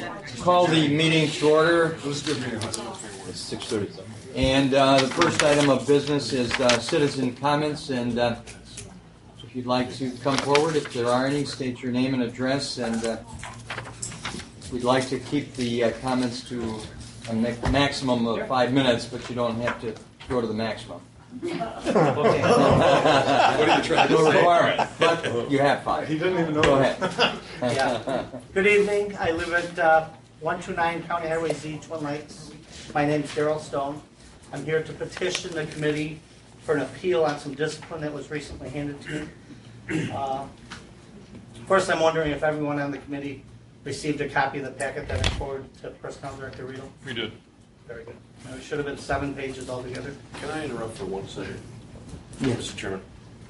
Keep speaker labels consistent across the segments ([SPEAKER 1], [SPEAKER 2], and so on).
[SPEAKER 1] Call the meeting to order.
[SPEAKER 2] It's
[SPEAKER 3] 6:30.
[SPEAKER 1] And the first item of business is citizen comments. And if you'd like to come forward, if there are any, state your name and address. And we'd like to keep the comments to a maximum of 5 minutes, but you don't have to go to the maximum.
[SPEAKER 2] What are you trying to
[SPEAKER 1] No
[SPEAKER 2] say?
[SPEAKER 1] requirement, but you have 5.
[SPEAKER 2] He didn't even know.
[SPEAKER 1] Go ahead.
[SPEAKER 4] Yeah. Good evening. I live at 129 County Highway Z, Twin Lakes. My name's Daryl Stone. I'm here to petition the committee for an appeal on some discipline that was recently handed to me. First, I'm wondering if everyone on the committee received a copy of the packet that I forwarded to Personnel Director Riedel.
[SPEAKER 2] We did.
[SPEAKER 4] Very good. It should have been 7 pages altogether.
[SPEAKER 3] Can I interrupt for 1 second?
[SPEAKER 1] Yes.
[SPEAKER 3] Mr. Chairman.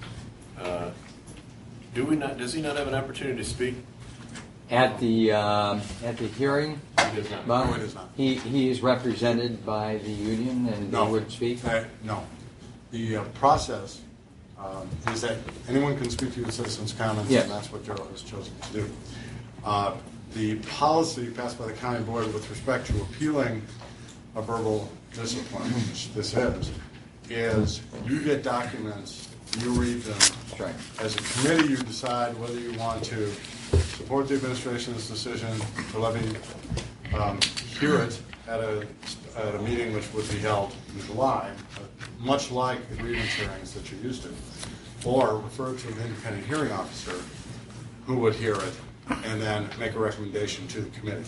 [SPEAKER 3] Does he not have an opportunity to speak?
[SPEAKER 1] At the hearing,
[SPEAKER 3] He does not.
[SPEAKER 1] Bob,
[SPEAKER 2] No, it is not.
[SPEAKER 1] he is represented by the union and
[SPEAKER 2] No.
[SPEAKER 1] he would speak.
[SPEAKER 2] No. The process is that anyone can speak to the citizens' comments,
[SPEAKER 1] Yes.
[SPEAKER 2] and that's what Daryl has chosen to do. The policy passed by the county board with respect to appealing a verbal discipline, which this is you get documents, you read them.
[SPEAKER 1] That's right.
[SPEAKER 2] As a committee, you decide whether you want to support the administration's decision to levy, hear it at a meeting which would be held in July, much like the grievance hearings that you're used to, or refer to an independent hearing officer who would hear it and then make a recommendation to the committee.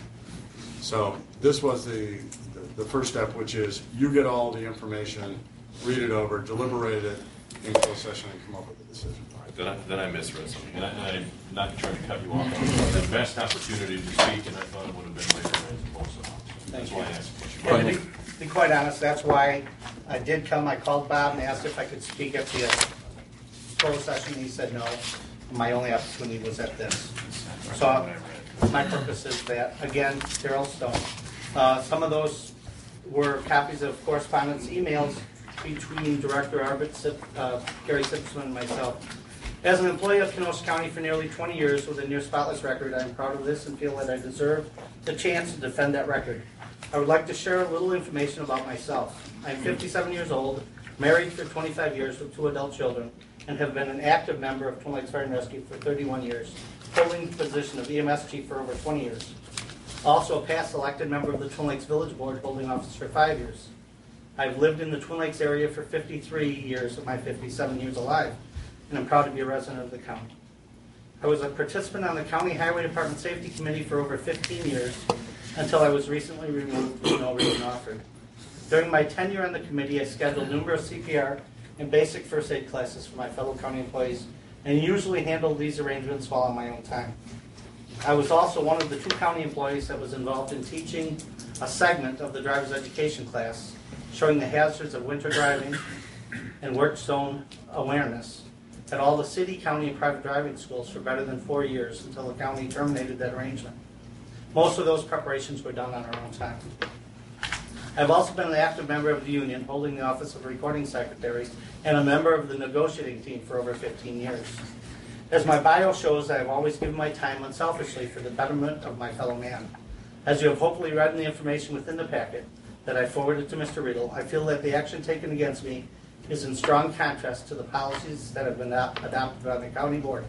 [SPEAKER 2] So this was the first step, which is you get all the information, read it over, deliberate it in closed session, and come up with a decision.
[SPEAKER 3] All right, then I misread something. And I'm not trying to cut you off. It was the best opportunity to speak, and I thought it would have been later also. That's why I asked the question.
[SPEAKER 4] And to be quite honest, that's why I did come. I called Bob and asked if I could speak at the closed session. He said no. My only opportunity was at this. So my purpose is that, again, Daryl Stone. Some of those were copies of correspondence emails between Director Arbit, Gary Simpson, and myself. As an employee of Kenosha County for nearly 20 years with a near spotless record, I am proud of this and feel that I deserve the chance to defend that record. I would like to share a little information about myself. I'm 57 years old, married for 25 years with 2 adult children, and have been an active member of Twin Lakes Fire and Rescue for 31 years, holding the position of EMS chief for over 20 years. Also a past elected member of the Twin Lakes Village Board, holding office for 5 years. I've lived in the Twin Lakes area for 53 years of my 57 years alive, and I'm proud to be a resident of the county. I was a participant on the County Highway Department Safety Committee for over 15 years until I was recently removed with no reason offered. During my tenure on the committee, I scheduled numerous CPR and basic first aid classes for my fellow county employees and usually handled these arrangements while on my own time. I was also one of the 2 county employees that was involved in teaching a segment of the driver's education class showing the hazards of winter driving and work zone awareness at all the city, county, and private driving schools for better than 4 years until the county terminated that arrangement. Most of those preparations were done on our own time. I've also been an active member of the union, holding the office of recording secretary, and a member of the negotiating team for over 15 years. As my bio shows, I have always given my time unselfishly for the betterment of my fellow man. As you have hopefully read in the information within the packet that I forwarded to Mr. Riedel, I feel that the action taken against me is in strong contrast to the policies that have been adopted by the county board,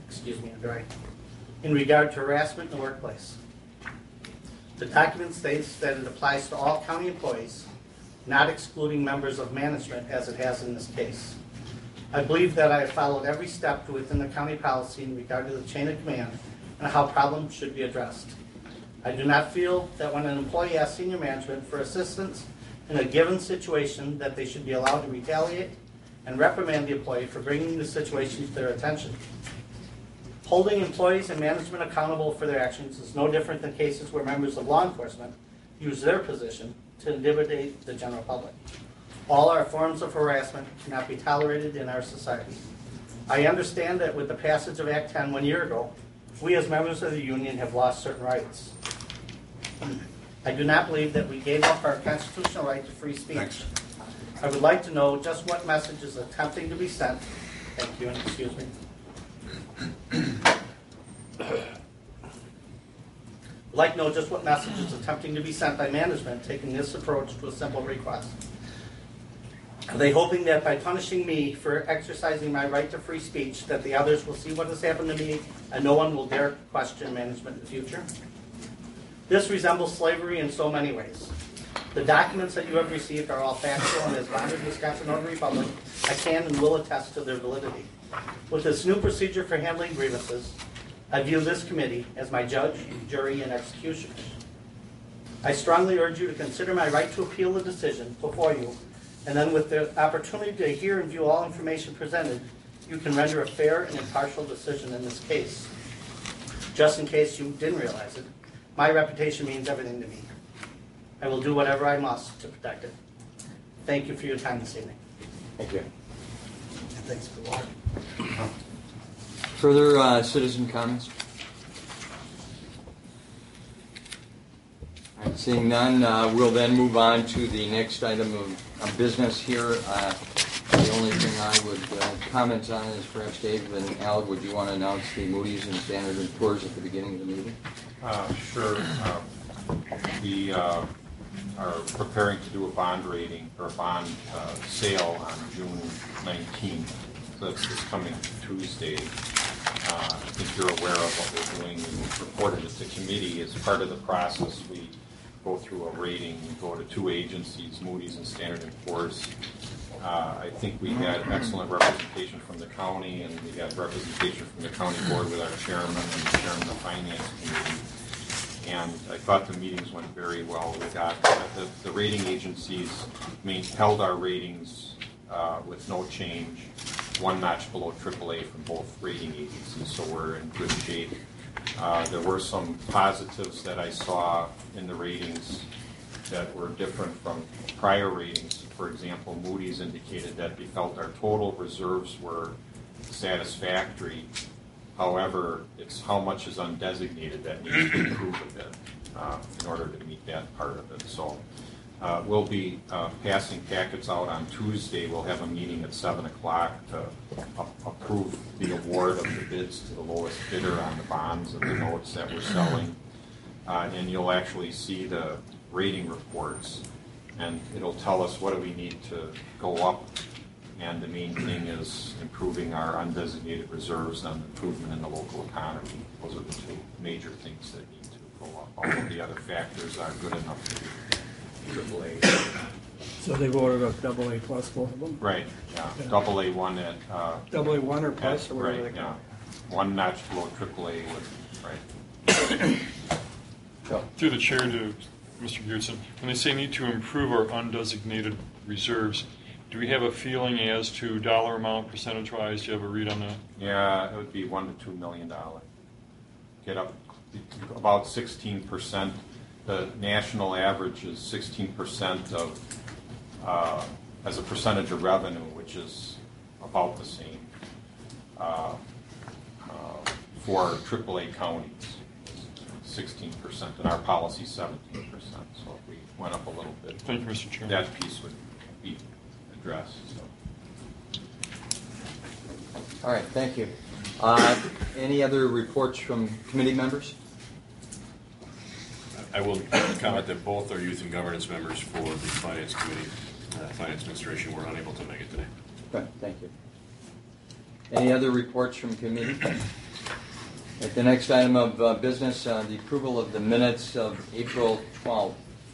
[SPEAKER 4] in regard to harassment in the workplace. The document states that it applies to all county employees, not excluding members of management as it has in this case. I believe that I have followed every step within the county policy in regard to the chain of command and how problems should be addressed. I do not feel that when an employee asks senior management for assistance in a given situation that they should be allowed to retaliate and reprimand the employee for bringing the situation to their attention. Holding employees and management accountable for their actions is no different than cases where members of law enforcement use their position to intimidate the general public. All our forms of harassment cannot be tolerated in our society. I understand that with the passage of Act 10 1 year ago, we as members of the union have lost certain rights. I do not believe that we gave up our constitutional right to free speech.
[SPEAKER 2] Thanks.
[SPEAKER 4] I would like to know just what message is attempting to be sent. Thank you, and excuse me. like to know just what message is attempting to be sent by management taking this approach to a simple request. Are they hoping that by punishing me for exercising my right to free speech that the others will see what has happened to me and no one will dare question management in the future? This resembles slavery in so many ways. The documents that you have received are all factual, and as bonded Wisconsin Notary Public, I can and will attest to their validity. With this new procedure for handling grievances, I view this committee as my judge, jury, and executioner. I strongly urge you to consider my right to appeal the decision before you, and then with the opportunity to hear and view all information presented, you can render a fair and impartial decision in this case. Just in case you didn't realize it, my reputation means everything to me. I will do whatever I must to protect it. Thank you for your time this evening.
[SPEAKER 1] Thank you.
[SPEAKER 4] And thanks for watching.
[SPEAKER 1] Further citizen comments? All right, seeing none, we'll then move on to the next item of business here. The only thing I would comment on is perhaps Dave and Al, would you want to announce the Moody's and Standard & Poor's at the beginning of the meeting?
[SPEAKER 5] Sure. We are preparing to do a bond rating or a bond sale on June 19th. So that's this coming Tuesday. I think you're aware of what we're doing. We reported it to committee. As part of the process, we go through a rating. We go to two agencies, Moody's and Standard & Poor's. I think we had excellent representation from the county, and we had representation from the county board with our chairman and the chairman of the finance committee. And I thought the meetings went very well. We got the rating agencies held our ratings with no change, one notch below AAA from both rating agencies, so we're in good shape. There were some positives that I saw in the ratings that were different from prior ratings. For example, Moody's indicated that they felt our total reserves were satisfactory. However, it's how much is undesignated that needs to improve a bit in order to meet that part of it. So we'll be passing packets out on Tuesday. We'll have a meeting at 7 o'clock to approve the award of the bids to the lowest bidder on the bonds and the notes that we're selling. And you'll actually see the rating reports, and it'll tell us what do we need to go up. And the main thing is improving our undesignated reserves and improvement in the local economy. Those are the two major things that need to go up. All of the other factors are good enough to be AAA.
[SPEAKER 6] So they voted up AA plus, both of them?
[SPEAKER 5] Right, yeah. AA1 at...
[SPEAKER 6] AA1 or plus, or whatever
[SPEAKER 5] right,
[SPEAKER 6] they call
[SPEAKER 5] yeah. One notch below AAA with, right.
[SPEAKER 7] Through the chair to Mr. Geertsen, when they say need to improve our undesignated reserves, do we have a feeling as to dollar amount, percentage-wise? Do you have a read on that?
[SPEAKER 5] Yeah, it would be $1 to $2 million. Get up about 16%. The national average is 16% of as a percentage of revenue, which is about the same for AAA counties. 16%, and our policy 17%. So if we went up a little bit,
[SPEAKER 7] Thank you, Mr. Chairman.
[SPEAKER 5] that piece would be addressed. So.
[SPEAKER 1] All right, thank you. Any other reports from committee members?
[SPEAKER 3] I will comment that both are youth and governance members for the Finance Committee, Finance Administration, were unable to make it today.
[SPEAKER 1] Good, thank you. Any other reports from committee? Right, the next item of business, the approval of the minutes of April 12th.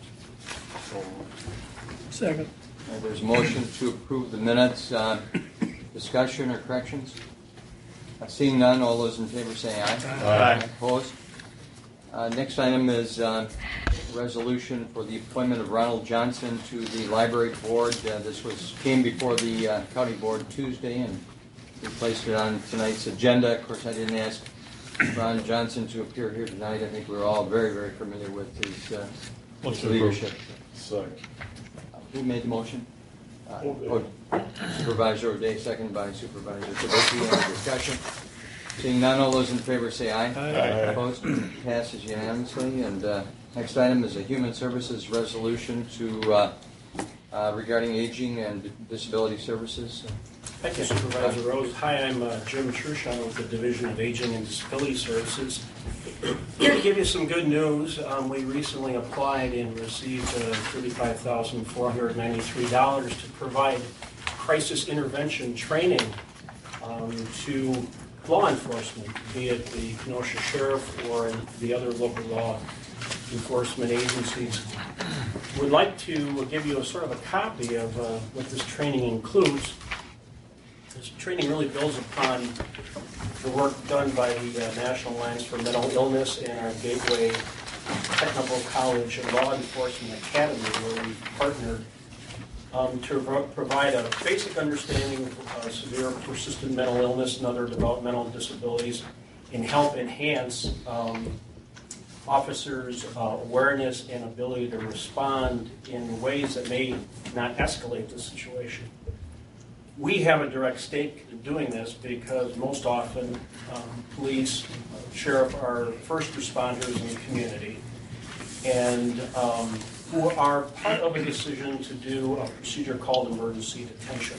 [SPEAKER 6] Second.
[SPEAKER 1] There's a motion to approve the minutes. Discussion or corrections? Seeing none, all those in favor say aye.
[SPEAKER 7] Aye.
[SPEAKER 1] Opposed? Next item is resolution for the appointment of Ronald Johnson to the library board. This came before the county board Tuesday, and we placed it on tonight's agenda. Of course, I didn't ask Ron Johnson to appear here tonight. I think we're all very, very familiar with his leadership.
[SPEAKER 2] Second.
[SPEAKER 1] Who made the motion? Supervisor O'Day, second by Supervisor Kubicki. Any discussion? Seeing none, all those in favor say aye.
[SPEAKER 2] Aye.
[SPEAKER 1] Opposed? Passes unanimously. And next item is a Human Services resolution to regarding aging and disability services.
[SPEAKER 8] Thank you, Supervisor Rose. Hi, I'm Jim Trushon with the Division of Aging and Disability Services. Here to give you some good news, we recently applied and received $35,493 to provide crisis intervention training to law enforcement, be it the Kenosha Sheriff or the other local law enforcement agencies. We'd like to give you a sort of a copy of what this training includes. This training really builds upon the work done by the National Alliance for Mental Illness and our Gateway Technical College and Law Enforcement Academy, where we've partnered to provide a basic understanding of severe persistent mental illness and other developmental disabilities and help enhance officers' awareness and ability to respond in ways that may not escalate the situation. We have a direct stake in doing this because most often police, sheriff are first responders in the community and who are part of a decision to do a procedure called emergency detention.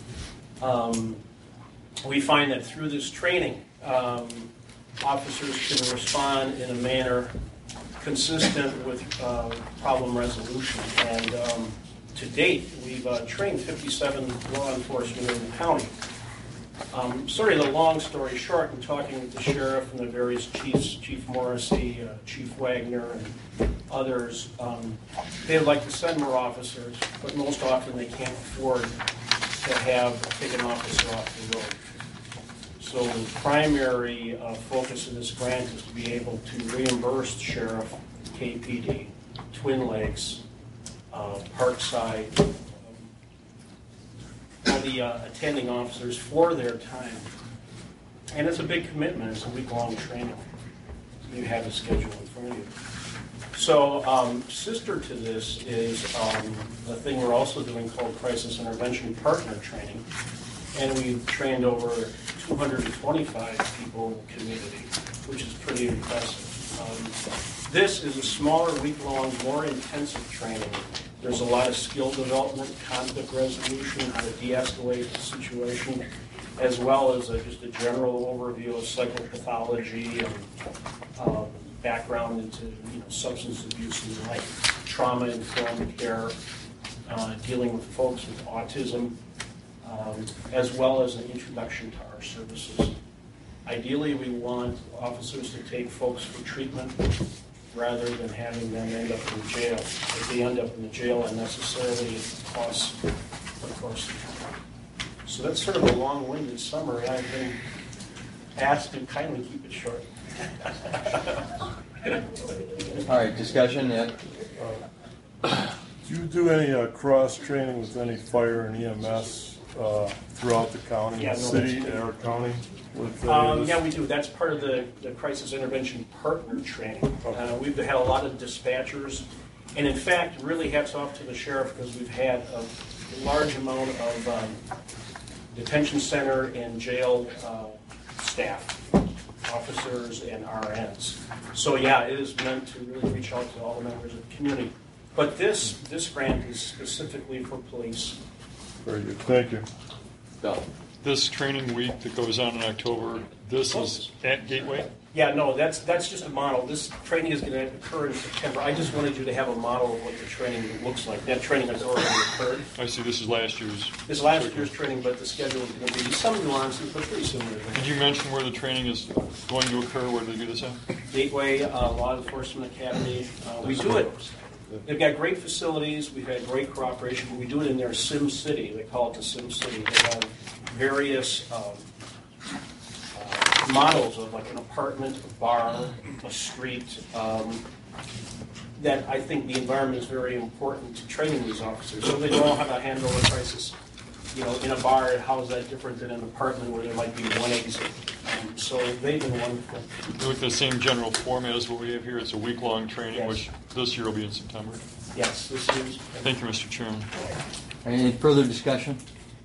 [SPEAKER 8] We find that through this training, officers can respond in a manner consistent with problem resolution. And to date, we've trained 57 law enforcement in the county. Sorry, the long story short, in talking with the sheriff and the various chiefs, Chief Morrissey, Chief Wagner, and others, they would like to send more officers, but most often they can't afford to take an officer off the road. So the primary focus of this grant is to be able to reimburse the sheriff, KPD, Twin Lakes, Parkside, all the attending officers for their time. And it's a big commitment. It's a week-long training. You have a schedule in front of you. So sister to this is a thing we're also doing called Crisis Intervention Partner Training. And we've trained over 225 people in the community, which is pretty impressive. This is a smaller, week-long, more intensive training. There's a lot of skill development, conflict resolution, how to de-escalate the situation, as well as just a general overview of psychopathology and background into substance abuse and like trauma-informed care, dealing with folks with autism, as well as an introduction to our services. Ideally, we want officers to take folks for treatment rather than having them end up in jail. If they end up in the jail unnecessarily, it costs the course of time. So that's sort of a long-winded summary. I've been asked to kindly keep it short.
[SPEAKER 1] All right, discussion, Ed?
[SPEAKER 9] Do you do any cross-training with any fire and EMS throughout the county, city, or county?
[SPEAKER 8] Yeah, we do. That's part of the Crisis Intervention Partner Training. We've had a lot of dispatchers, and in fact, really hats off to the sheriff because we've had a large amount of detention center and jail staff, officers and RNs. So yeah, it is meant to really reach out to all the members of the community. But this grant is specifically for police.
[SPEAKER 9] Very good. Thank you.
[SPEAKER 1] Bill?
[SPEAKER 7] This training week that goes on in October, this is at Gateway?
[SPEAKER 8] Yeah, no, that's just a model. This training is going to occur in September. I just wanted you to have a model of what the training looks like. That training has already occurred.
[SPEAKER 7] I see, this is last year's.
[SPEAKER 8] This is last year's training, but the schedule is going to be some nuances, but pretty similar.
[SPEAKER 7] Did you mention where the training is going to occur? Where do they do this at?
[SPEAKER 8] Gateway Law Enforcement Academy. We do it. They've got great facilities. We've had great cooperation, but we do it in their Sim City. They call it the Sim City. They have various models of like an apartment, a bar, a street, that I think the environment is very important to training these officers. So they know how to handle a crisis. In a bar, how is that different than an apartment where there might be one exit? So they've been wonderful.
[SPEAKER 7] With the same general format as what we have here, it's a week-long training,
[SPEAKER 8] Yes.
[SPEAKER 7] which this year will be in September.
[SPEAKER 8] Yes, this is.
[SPEAKER 7] Thank you, Mr. Chairman.
[SPEAKER 1] Any further discussion?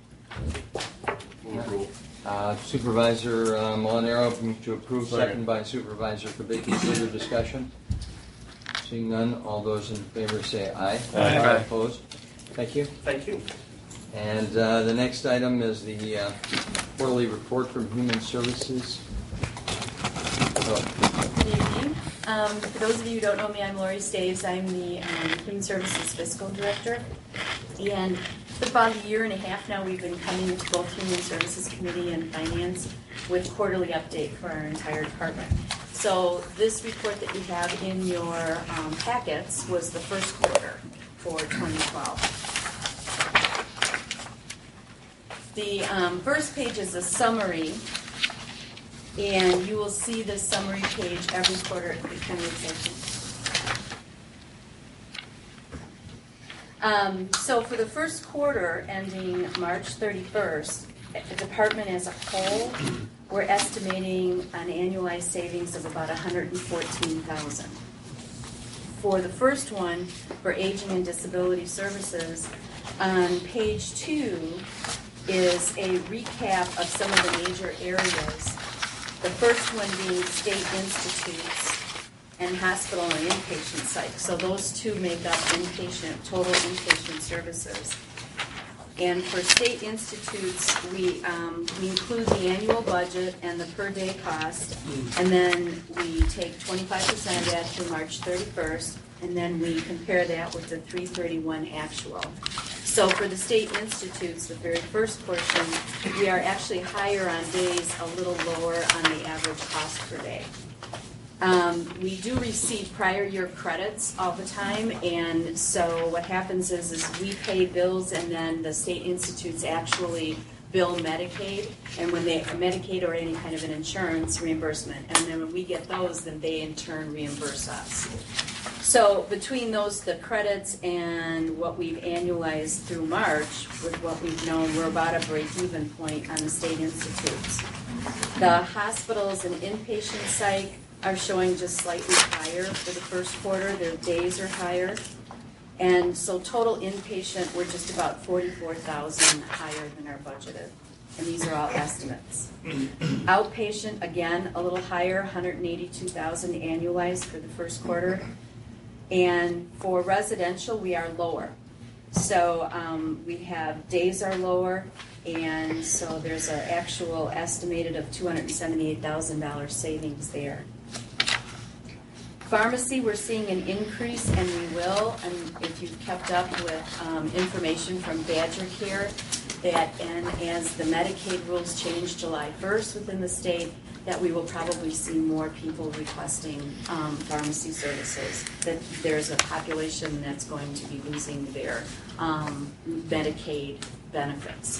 [SPEAKER 3] Move approval.
[SPEAKER 1] Supervisor Molinaro, move to approve, second by Supervisor Kubicki. Further discussion? Seeing none, all those in favor say aye.
[SPEAKER 7] Aye.
[SPEAKER 1] Opposed? Thank you.
[SPEAKER 8] Thank you.
[SPEAKER 1] And the next item is the quarterly report from Human Services.
[SPEAKER 10] Good evening. For those of you who don't know me, I'm Lori Staves. I'm the Human Services Fiscal Director. And for about a year and a half now, we've been coming to both Human Services Committee and Finance with quarterly update for our entire department. So this report that you have in your packets was the first quarter for 2012. The first page is a summary, and you will see this summary page every quarter at the beginning of session. So for the first quarter ending March 31st, the department as a whole, we're estimating an annualized savings of about $114,000. For the first one, for Aging and Disability Services, on page 2 is a recap of some of the major areas. The first one being state institutes and hospital and inpatient psych. So those two make up total inpatient services. And for state institutes, we include the annual budget and the per day cost, and then we take 25% of that through March 31st, and then we compare that with the 3/31 actual. So for the state institutes, the very first portion, we are actually higher on days, a little lower on the average cost per day. We do receive prior year credits all the time, and so what happens is we pay bills, and then the state institutes actually bill Medicaid, and when they Medicaid or any kind of an insurance reimbursement, and then when we get those, then they in turn reimburse us. So between those, the credits and what we've annualized through March, with what we've known, we're about a break-even point on the state institutes. The hospitals and inpatient psych are showing just slightly higher for the first quarter. Their days are higher. And so total inpatient, we're just about $44,000 higher than our budgeted. And these are all estimates. Outpatient, again, a little higher, $182,000 annualized for the first quarter. And for residential, we are lower. So we have days are lower, and so there's an actual estimated of $278,000 savings there. Pharmacy, we're seeing an increase, and we will, and if you've kept up with information from Badger Care, and as the Medicaid rules change July 1st within the state, that we will probably see more people requesting pharmacy services, that there's a population that's going to be losing their Medicaid benefits.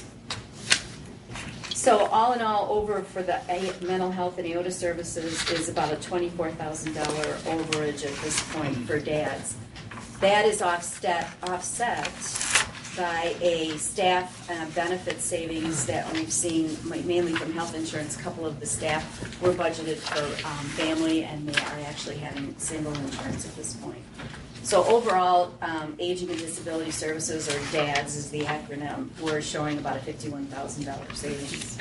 [SPEAKER 10] So all in all, over for the mental health and AOTA services is about a $24,000 overage at this point for dads. That is offset by a staff benefit savings that we've seen mainly from health insurance. A couple of the staff were budgeted for family, and they are actually having single insurance at this point. So overall, Aging and Disability Services, or DADS is the acronym, we're showing about a $51,000 savings.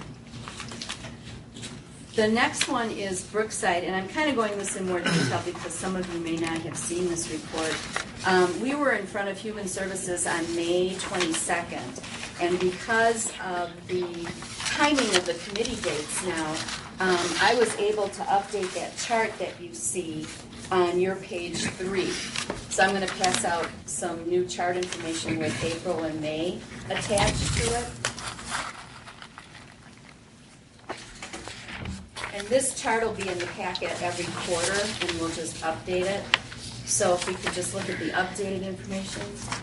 [SPEAKER 10] The next one is Brookside, and I'm kind of going this in more detail because some of you may not have seen this report. We were in front of Human Services on May 22nd, and because of the timing of the committee dates now, I was able to update that chart that you see on your page 3. So I'm going to pass out some new chart information with April and May attached to it. And this chart will be in the packet every quarter, and we'll just update it. So if we could just look at the updated information.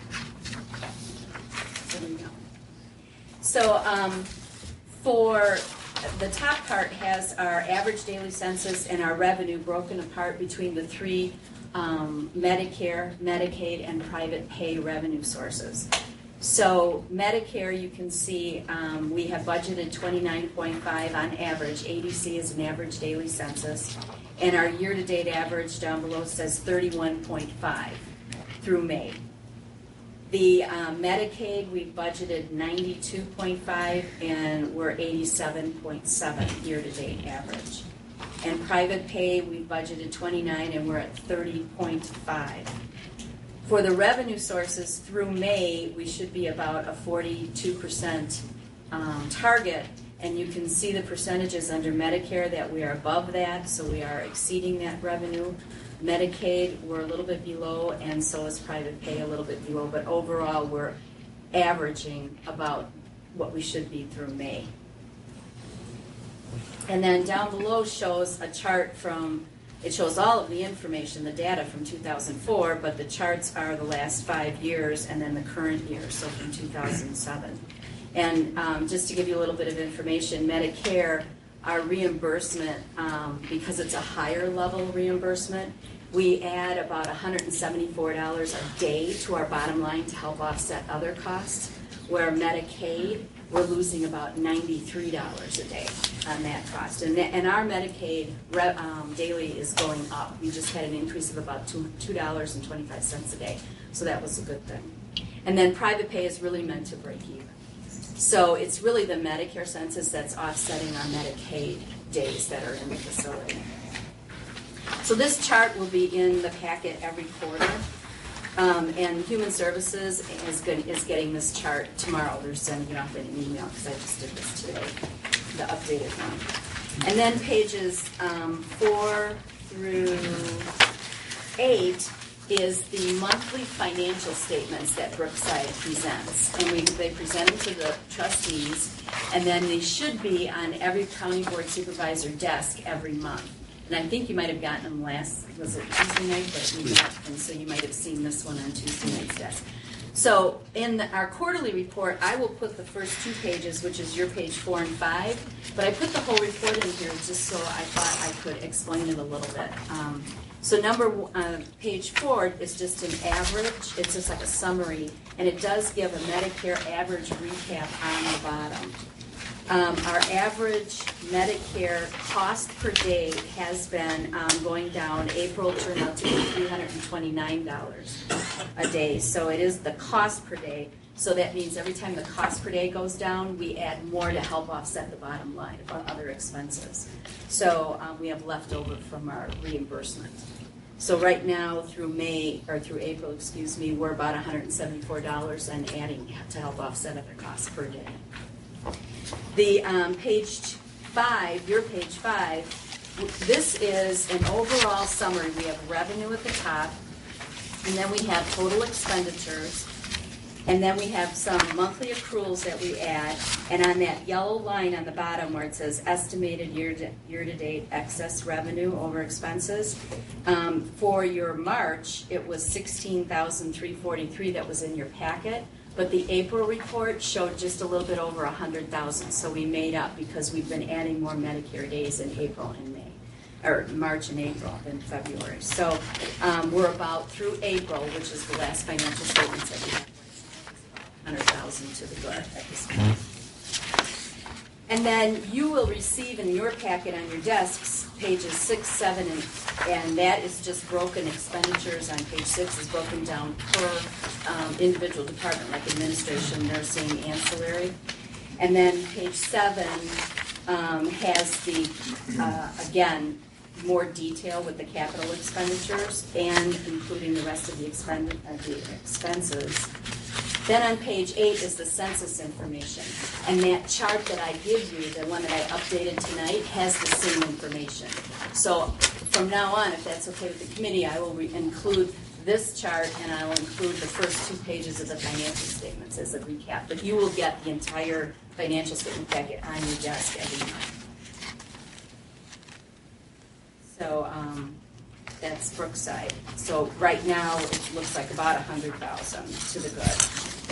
[SPEAKER 10] There we go. So for the top part has our average daily census and our revenue broken apart between the three Medicare, Medicaid, and private pay revenue sources. So Medicare, you can see we have budgeted 29.5 on average. ADC is an average daily census. And our year-to-date average down below says 31.5 through May. The Medicaid, we budgeted 92.5, and we're 87.7 year-to-date average. And private pay, we budgeted 29, and we're at 30.5. For the revenue sources through May, we should be about a 42% target, And you can see the percentages under Medicare that we are above that, so we are exceeding that revenue. Medicaid, we're a little bit below, and so is private pay a little bit below, but overall we're averaging about what we should be through May. And then down below shows a chart it shows all of the information, the data from 2004, but the charts are the last 5 years and then the current year, so from 2007. And just to give you a little bit of information, Medicare, our reimbursement, because it's a higher level reimbursement, we add about $174 a day to our bottom line to help offset other costs, where Medicaid, we're losing about $93 a day on that cost. And our Medicaid daily is going up. We just had an increase of about $2.25 a day, so that was a good thing. And then private pay is really meant to break even. So it's really the Medicare census that's offsetting our Medicaid days that are in the facility. So this chart will be in the packet every quarter. And Human Services is getting this chart tomorrow. They're sending it off in an email because I just did this today, the updated one. And then pages 4 through 8 is the monthly financial statements that Brookside presents. And they present them to the trustees, and then they should be on every county board supervisor desk every month. And I think you might have gotten them was it Tuesday night? But we got, and so you might have seen this one on Tuesday night's desk. So in our quarterly report, I will put the first 2 pages, which is your page 4 and 5, but I put the whole report in here just so I thought I could explain it a little bit. So page 4 is just an average. It's just like a summary, and it does give a Medicare average recap on the bottom. Our average Medicare cost per day has been going down. April turned out to be $329 a day. So it is the cost per day. So that means every time the cost per day goes down, we add more to help offset the bottom line of other expenses. So we have leftover from our reimbursement. So right now through April, we're about $174 and adding to help offset other costs per day. The page 5, your page 5, this is an overall summary. We have revenue at the top, and then we have total expenditures, and then we have some monthly accruals that we add, and on that yellow line on the bottom where it says estimated year-to-date excess revenue over expenses, for your March, it was $16,343 that was in your packet. But the April report showed just a little bit over 100,000, so we made up because we've been adding more Medicare days in April and May, or March and April than February. So we're about through April, which is the last financial statements that we have, 100,000 to the good at this point. And then you will receive in your packet on your desks pages 6, 7, and that is just broken expenditures on page 6 is broken down per individual department, like administration, nursing, ancillary. And then page 7 has the, again, more detail with the capital expenditures and including the rest of the expenses. Then on page 8 is the census information. And that chart that I give you, the one that I updated tonight, has the same information. So from now on, if that's okay with the committee, I will include this chart and I will include the first 2 pages of the financial statements as a recap. But you will get the entire financial statement packet on your desk every month. So that's Brookside. So right now it looks like about 100,000 to the good.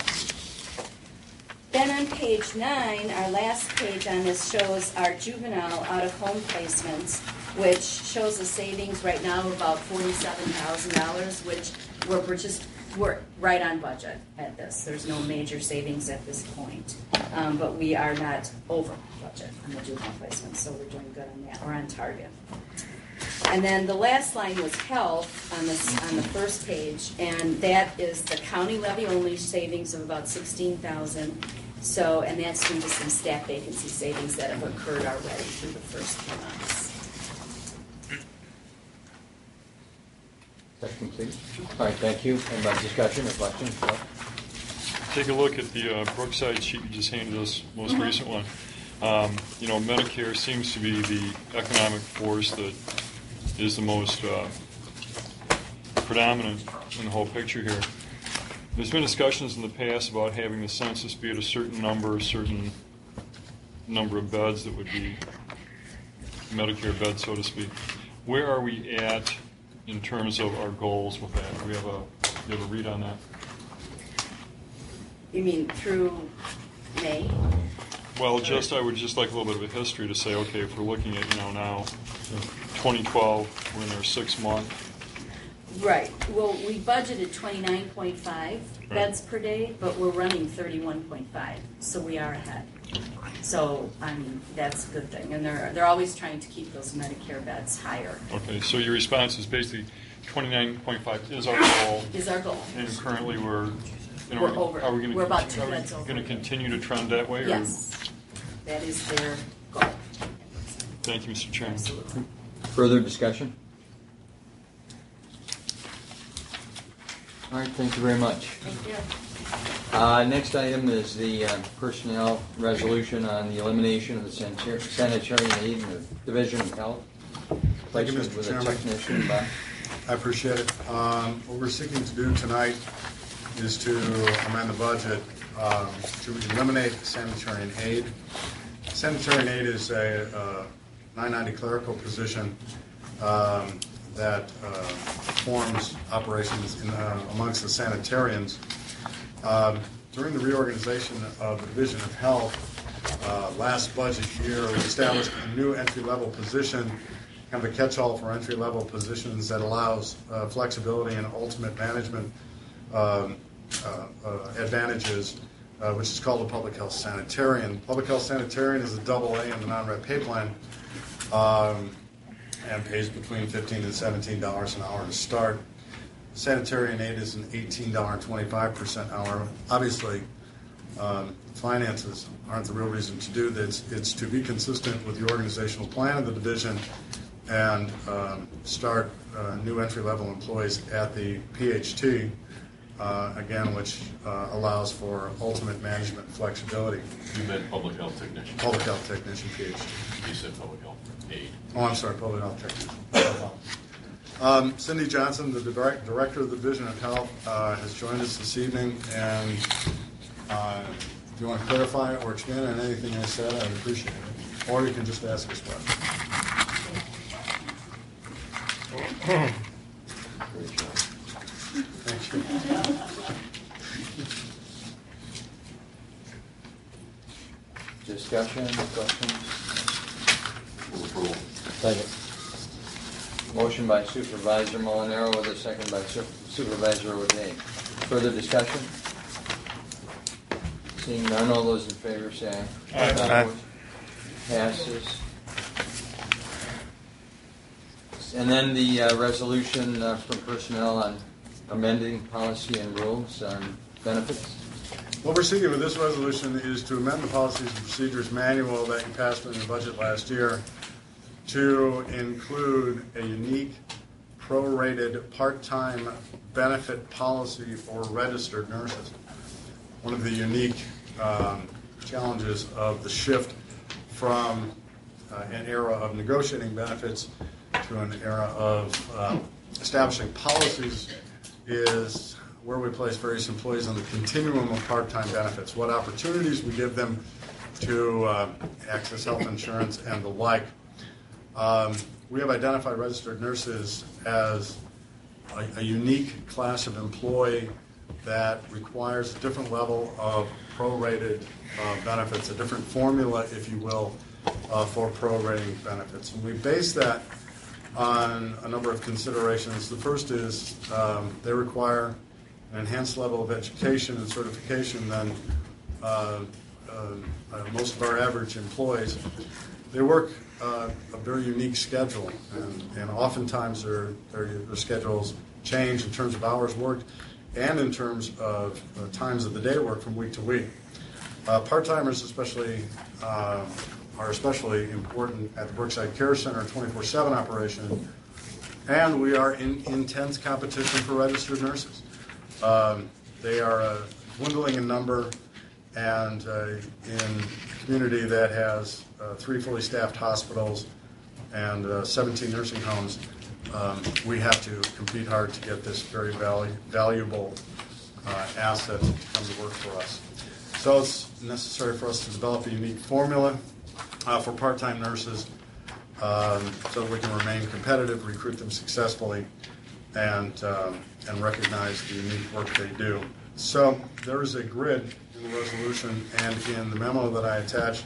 [SPEAKER 10] Then on page 9, our last page on this shows our juvenile out-of-home placements, which shows a savings right now of about $47,000, which we're right on budget at this. There's no major savings at this point, but we are not over budget on the juvenile placements, so we're doing good on that. We're on target. And then the last line was health on the first page, and that is the county levy only savings of about $16,000. So, and that's due to some staff vacancy savings that have occurred already through the first 3 months.
[SPEAKER 1] Is that complete? All right, thank you. Any discussion or questions? No?
[SPEAKER 7] Take a look at the Brookside sheet you just handed us, most recent one. Medicare seems to be the economic force that is the most predominant in the whole picture here. There's been discussions in the past about having the census be at a certain number of beds that would be Medicare beds, so to speak. Where are we at in terms of our goals with that? Do you have a read on that?
[SPEAKER 10] You mean through May?
[SPEAKER 7] Well, I would just like a little bit of a history to say, okay, if we're looking at, now 2012, we're in our 6th month.
[SPEAKER 10] Right. Well, we budgeted 29.5 beds per day, but we're running 31.5, so we are ahead. So, that's a good thing. And they're always trying to keep those Medicare beds higher.
[SPEAKER 7] Okay, so your response is basically 29.5 is our goal.
[SPEAKER 10] Is our goal.
[SPEAKER 7] And currently we're
[SPEAKER 10] over.
[SPEAKER 7] Are we going
[SPEAKER 10] We're about 2 beds over.
[SPEAKER 7] going to continue to trend that way?
[SPEAKER 10] Yes. That is their goal.
[SPEAKER 7] Thank you, Mr. Chairman.
[SPEAKER 10] Absolutely.
[SPEAKER 1] Further discussion? All right, thank you very much.
[SPEAKER 10] Thank you.
[SPEAKER 1] Next item is the personnel resolution on the elimination of the sanitary aid in the Division of Health.
[SPEAKER 2] Thank you,
[SPEAKER 1] Placement
[SPEAKER 2] Mr.
[SPEAKER 1] with a
[SPEAKER 2] Chairman.
[SPEAKER 1] technician, Bob.
[SPEAKER 2] I appreciate it. What we're seeking to do tonight is to amend the budget to eliminate sanitary aid. Sanitary aid is a 990 clerical position that performs operations amongst the sanitarians. During the reorganization of the Division of Health last budget year, we established a new entry-level position, kind of a catch-all for entry-level positions that allows flexibility and ultimate management advantages, which is called a public health sanitarian. Public health sanitarian is a AA in the non-rep pay plan and pays between $15 and $17 an hour to start. Sanitarian aid is an $18.25 an hour. Obviously, finances aren't the real reason to do this. It's to be consistent with the organizational plan of the division and start new entry-level employees at the PHT, again, which allows for ultimate management flexibility.
[SPEAKER 3] You meant public health technician.
[SPEAKER 2] Public health technician, PHT.
[SPEAKER 3] You said public health aid.
[SPEAKER 2] Oh, I'm sorry, public health technician. Cindy Johnson, the director of the Division of Health, has joined us this evening, and if you want to clarify or expand on anything I said, I would appreciate it. Or you can just ask us questions. Thank you.
[SPEAKER 1] Discussion, questions?
[SPEAKER 3] Approval.
[SPEAKER 1] Second. Motion by Supervisor Molinaro with a second by Supervisor O'Day. Further discussion? Seeing none, all those in favor say aye.
[SPEAKER 9] Aye.
[SPEAKER 1] Passes. And then the resolution from personnel on amending policy and rules on benefits.
[SPEAKER 2] What we're seeking with this resolution is to amend the Policies and Procedures Manual that you passed in the budget last year to include a unique prorated part-time benefit policy for registered nurses. One of the unique challenges of the shift from an era of negotiating benefits to an era of establishing policies is where we place various employees on the continuum of part-time benefits, what opportunities we give them to access health insurance and the like. We have identified registered nurses as a unique class of employee that requires a different level of prorated benefits, a different formula, if you will, for prorating benefits. And we base that on a number of considerations. The first is they require an enhanced level of education and certification than most of our average employees. They work a very unique schedule, and oftentimes their schedules change in terms of hours worked and in terms of times of the day worked from week to week. Part-timers especially are especially important at the Brookside Care Center 24/7 operation, and we are in intense competition for registered nurses. They are dwindling in number, And in a community that has 3 fully staffed hospitals and 17 nursing homes, we have to compete hard to get this very valuable asset to come to work for us. So it's necessary for us to develop a unique formula for part-time nurses so that we can remain competitive, recruit them successfully, and recognize the unique work they do. So there is a grid in the resolution and in the memo that I attached,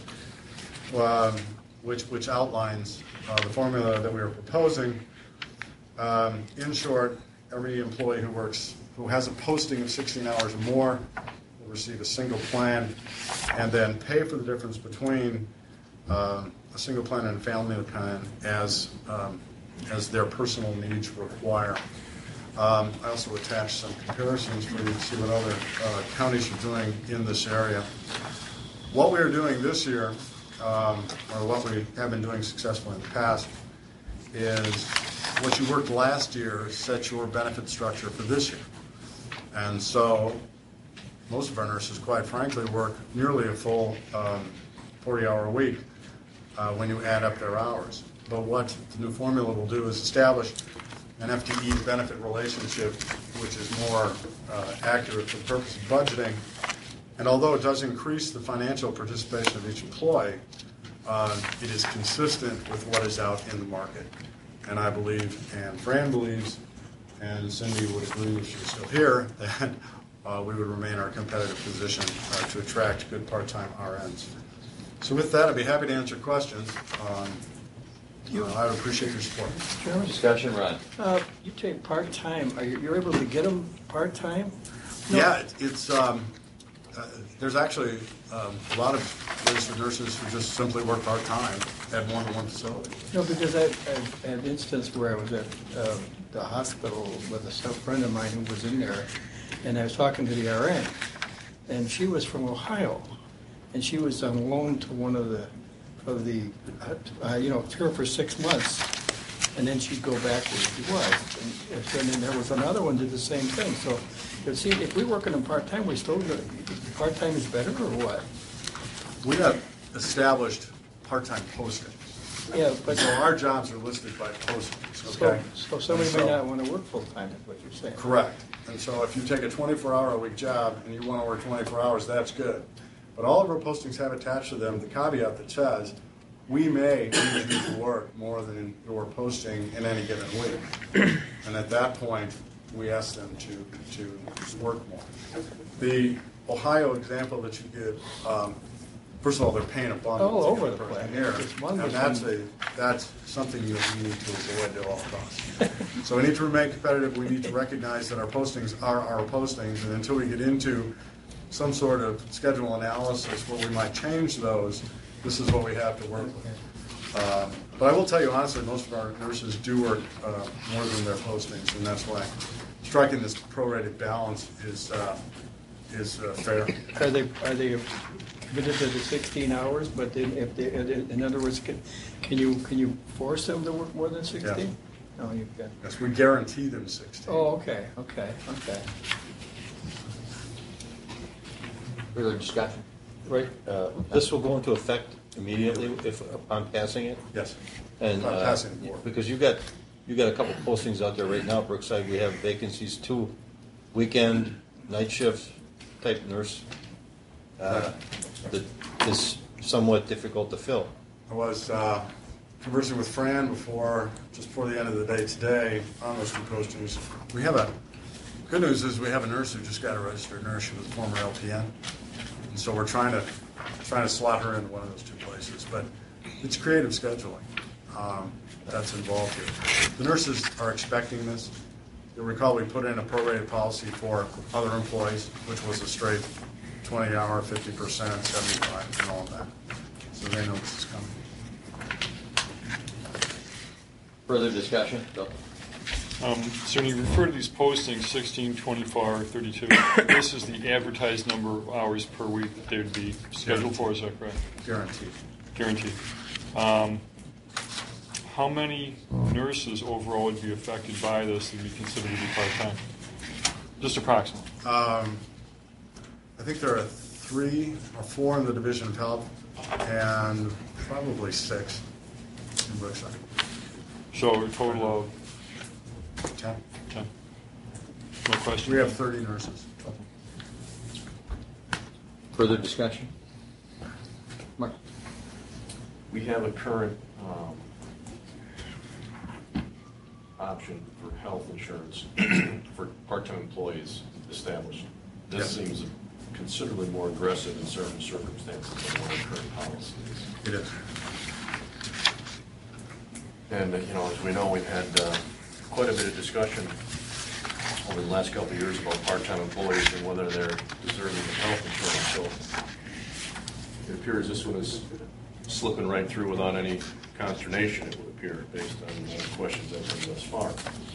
[SPEAKER 2] which outlines the formula that we are proposing. In short, every employee who has a posting of 16 hours or more will receive a single plan and then pay for the difference between a single plan and a family plan as their personal needs require. I also attached some comparisons for you to see what other counties are doing in this area. What we are doing this year, or what we have been doing successfully in the past, is what you worked last year set your benefit structure for this year. And so most of our nurses, quite frankly, work nearly a full 40-hour week when you add up their hours. But what the new formula will do is establish an FTE benefit relationship which is more accurate for the purpose of budgeting. And although it does increase the financial participation of each employee, it is consistent with what is out in the market. And I believe, and Fran believes, and Cindy would agree if she was still here, that we would remain our competitive position to attract good part-time RNs. So with that, I'd be happy to answer questions. I would appreciate your support.
[SPEAKER 6] Chairman?
[SPEAKER 1] Discussion, Ron.
[SPEAKER 6] You take part-time, you're able to get them part-time? No.
[SPEAKER 2] Yeah, it's there's actually a lot of registered nurses who just simply work part-time at one-to-one facility.
[SPEAKER 6] No, because I had an instance where I was at the hospital with a friend of mine who was in there, and I was talking to the RN, and she was from Ohio, and she was on loan to one of the here for 6 months, and then she'd go back where she was. And then there was another one did the same thing. So, see, if we're working on part-time, we're still good. Part-time is better, or what?
[SPEAKER 2] We have established part-time postings.
[SPEAKER 6] Yeah, but
[SPEAKER 2] so our jobs are listed by postings. Okay.
[SPEAKER 6] So somebody may not want to work full-time, is what you're saying.
[SPEAKER 2] Correct. And so if you take a 24-hour-a-week job and you want to work 24 hours, that's good. But all of our postings have attached to them the caveat that says we may need you to work more than your posting in any given week. And at that point, we ask them to work more. The Ohio example that you give, first of all, they're paying a bundle.
[SPEAKER 6] All over the place.
[SPEAKER 2] And that's something that we need to avoid at all costs. So we need to remain competitive. We need to recognize that our postings are our postings. And until we get into some sort of schedule analysis where we might change those, this is what we have to work with. But I will tell you honestly, most of our nurses do work more than their postings, and that's why striking this prorated balance is fair.
[SPEAKER 6] Are they committed to the 16 hours? But then if they, in other words, can you force them to work more than 16?
[SPEAKER 2] Yeah.
[SPEAKER 6] No, you can.
[SPEAKER 2] Yes, we guarantee them 16.
[SPEAKER 6] Oh, okay.
[SPEAKER 1] Further discussion?
[SPEAKER 11] Right. This will go into effect immediately if upon passing it?
[SPEAKER 2] Yes.
[SPEAKER 11] And
[SPEAKER 2] upon passing the board.
[SPEAKER 11] because you got a couple postings out there right now, Brookside. We have vacancies, 2 weekend, night shift type nurse that is somewhat difficult to fill.
[SPEAKER 2] I was conversing with Fran just before the end of the day today on those 2 postings. Good news is we have a nurse who just got a registered nurse. She was a former LPN. And so we're trying to slot her into one of those 2 places. But it's creative scheduling that's involved here. The nurses are expecting this. You'll recall we put in a prorated policy for other employees, which was a straight 20-hour, 50%, 75, and all of that. So they know this is coming.
[SPEAKER 1] Further discussion? Bill?
[SPEAKER 7] So when you refer to these postings, 16, 24, 32, this is the advertised number of hours per week that they would be scheduled for, is that correct?
[SPEAKER 2] Guaranteed.
[SPEAKER 7] How many nurses overall would be affected by this that would be considered to be part-time? Just approximately.
[SPEAKER 2] I think there are 3 or 4 in the Division of Health, and probably 6 in Brookside.
[SPEAKER 7] So a total of
[SPEAKER 2] 10.
[SPEAKER 7] 10. No question?
[SPEAKER 2] We have 30 nurses.
[SPEAKER 1] Further discussion? Mark?
[SPEAKER 3] We have a current option for health insurance for part-time employees established. This
[SPEAKER 2] Yes.
[SPEAKER 3] seems considerably more aggressive in certain circumstances than what our current policy is.
[SPEAKER 2] It is.
[SPEAKER 3] And, as we know, we've had quite a bit of discussion over the last couple of years about part-time employees and whether they're deserving of health insurance. So it appears this one is slipping right through without any consternation, it would appear, based on the questions I've heard thus far.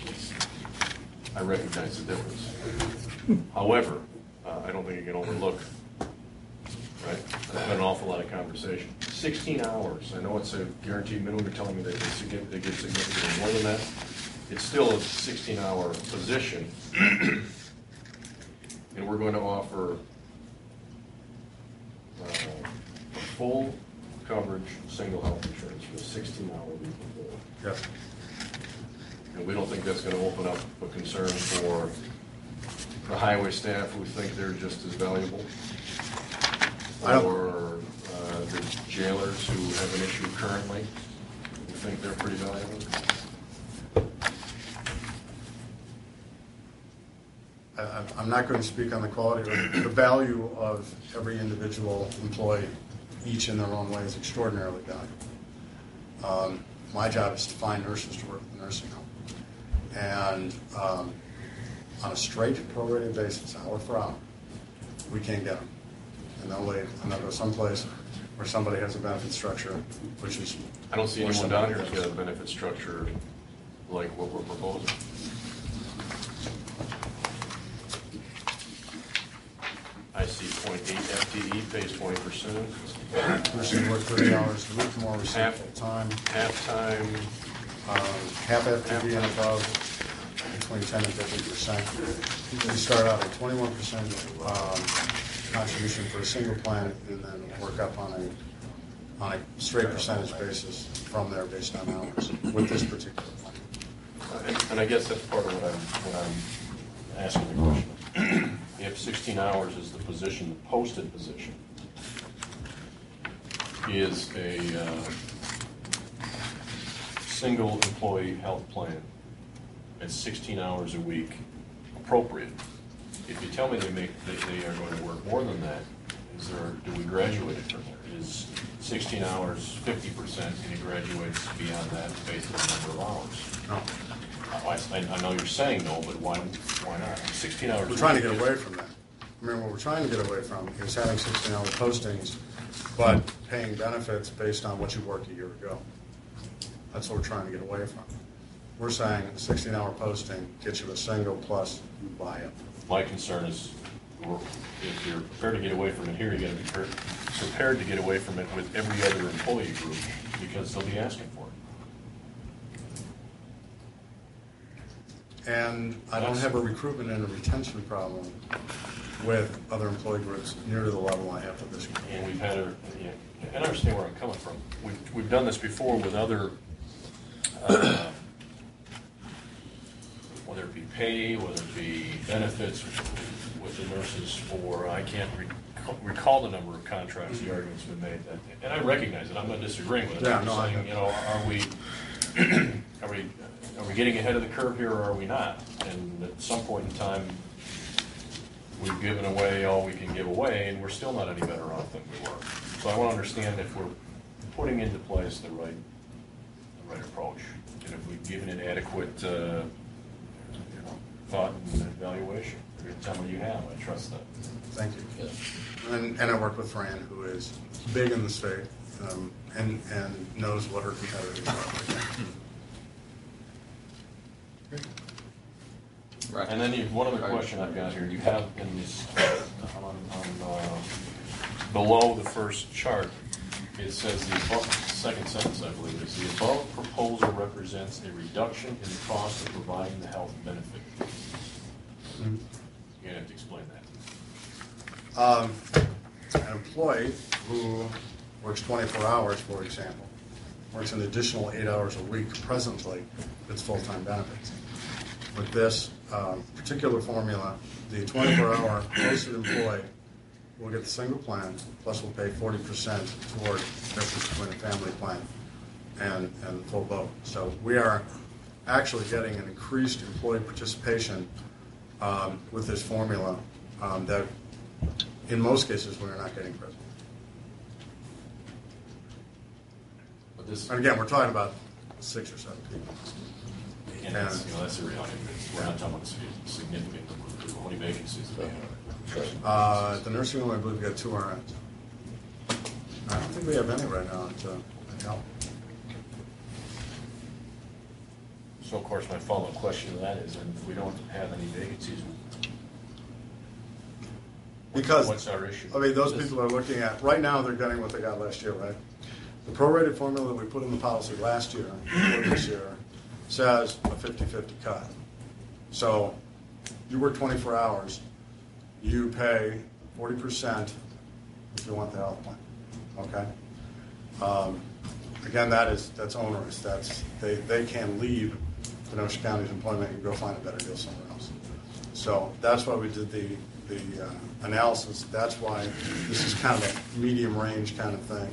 [SPEAKER 3] I recognize the difference. However, I don't think you can overlook, right? There's been an awful lot of conversation. 16 hours. I know it's a guaranteed minimum. You're telling me they get significantly more than that. It's still a 16-hour position, and we're going to offer full coverage single health insurance for a 16-hour week employee.
[SPEAKER 2] Yes.
[SPEAKER 3] And we don't think that's going to open up a concern for the highway staff who think they're just as valuable, or the jailers who have an issue currently who think they're pretty valuable.
[SPEAKER 2] I'm not going to speak on the quality or the value of every individual employee, each in their own way, is extraordinarily valuable. My job is to find nurses to work at the nursing home. And on a straight prorated basis, hour for hour, we can't get them. And they'll leave, and they'll go someplace where somebody has a benefit structure, which is...
[SPEAKER 3] I don't see anyone down here who's got a benefit structure like what we're proposing. I see 0.8 FTE pays 20%.
[SPEAKER 2] Nurses work 30 hours a week, more receive full time.
[SPEAKER 3] Half-time.
[SPEAKER 2] Half FTE and above, between 10 and 50%. We start out at 21% contribution for a single plan, and then work up on a straight percentage basis from there based on hours with this particular plan.
[SPEAKER 3] And I guess that's part of what I'm asking the question. If 16 hours is the position, the posted position, is a single employee health plan at 16 hours a week appropriate? If you tell me they are going to work more than that, do we graduate it from there? Is 16 hours 50% and it graduates beyond that based on the number of hours?
[SPEAKER 2] No.
[SPEAKER 3] I know you're saying no, but why not? 16 hours.
[SPEAKER 2] We're trying to get away from that. I mean, what we're trying to get away from is having 16-hour postings, but paying benefits based on what you worked a year ago. That's what we're trying to get away from. We're saying a 16-hour posting gets you a single plus you buy it.
[SPEAKER 3] My concern is, if you're prepared to get away from it here, you got to be prepared to get away from it with every other employee group, because they'll be asking for it.
[SPEAKER 2] And I don't have a recruitment and a retention problem with other employee groups near to the level I have for this group.
[SPEAKER 3] And we've had and I understand where I'm coming from. We've done this before with other, whether it be pay, whether it be benefits with the nurses for, I can't recall the number of contracts, the arguments have been made. And I recognize it, I'm not disagreeing with it.
[SPEAKER 2] Yeah,
[SPEAKER 3] I'm
[SPEAKER 2] no,
[SPEAKER 3] just saying, are we getting ahead of the curve here, or are we not? And at some point in time, we've given away all we can give away, and we're still not any better off than we were. So I want to understand if we're putting into place the right approach, and if we've given it adequate thought and evaluation. You're telling me you have. I trust that.
[SPEAKER 2] Thank you. And I work with Fran, who is big in the state and knows what her competitors are.
[SPEAKER 1] Right.
[SPEAKER 3] And then one other question I've got here. You have in this, below the first chart, it says the above, second sentence, I believe, is the above proposal represents a reduction in the cost of providing the health benefit. You're going to have to explain that.
[SPEAKER 2] employee who works 24 hours, for example, works an additional 8 hours a week presently, it's full-time benefits. With this particular formula, the 24-hour posted employee will get the single plan, plus we'll pay 40% toward difference between a family plan and full boat. So we are actually getting an increased employee participation with this formula that in most cases we're not getting present. And again, we're talking about 6 or 7 people.
[SPEAKER 3] And that's, that's the reality. We're not talking about significant. How many vacancies do we have?
[SPEAKER 2] At the nursing home, I believe we got 2 RNs. I don't think we have any right now at health.
[SPEAKER 3] So, of course, my follow-up question to that is, if we don't have any vacancies,
[SPEAKER 2] Because
[SPEAKER 3] what's our issue?
[SPEAKER 2] I mean, those people are looking at right now. They're getting what they got last year, right? The prorated formula that we put in the policy last year or this year says a 50-50 cut. So you work 24 hours, you pay 40% if you want the health plan. Okay. Again, that's onerous. They can leave Kenosha County's employment and go find a better deal somewhere else. So that's why we did the analysis. That's why this is kind of a medium range kind of thing.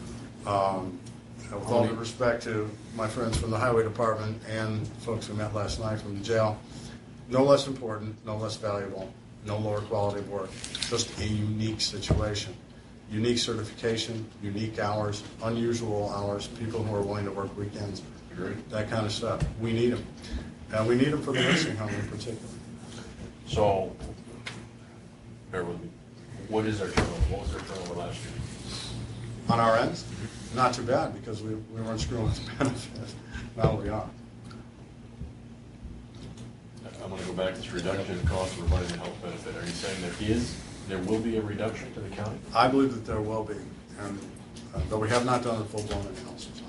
[SPEAKER 2] With all due respect to my friends from the highway department and folks we met last night from the jail, no less important, no less valuable, no lower quality of work, just a unique situation. Unique certification, unique hours, unusual hours, people who are willing to work weekends, that kind of stuff. We need them. And we need them for the nursing home in particular.
[SPEAKER 3] So, bear with me. What is our turnover? What was our turnover last year?
[SPEAKER 2] On our ends, not too bad because we weren't screwing with the benefits. Now we are.
[SPEAKER 3] I'm going to go back to this reduction in cost of running the health benefit. Are you saying there will be a reduction to the county?
[SPEAKER 2] I believe that there will be, and though we have not done a full-blown analysis on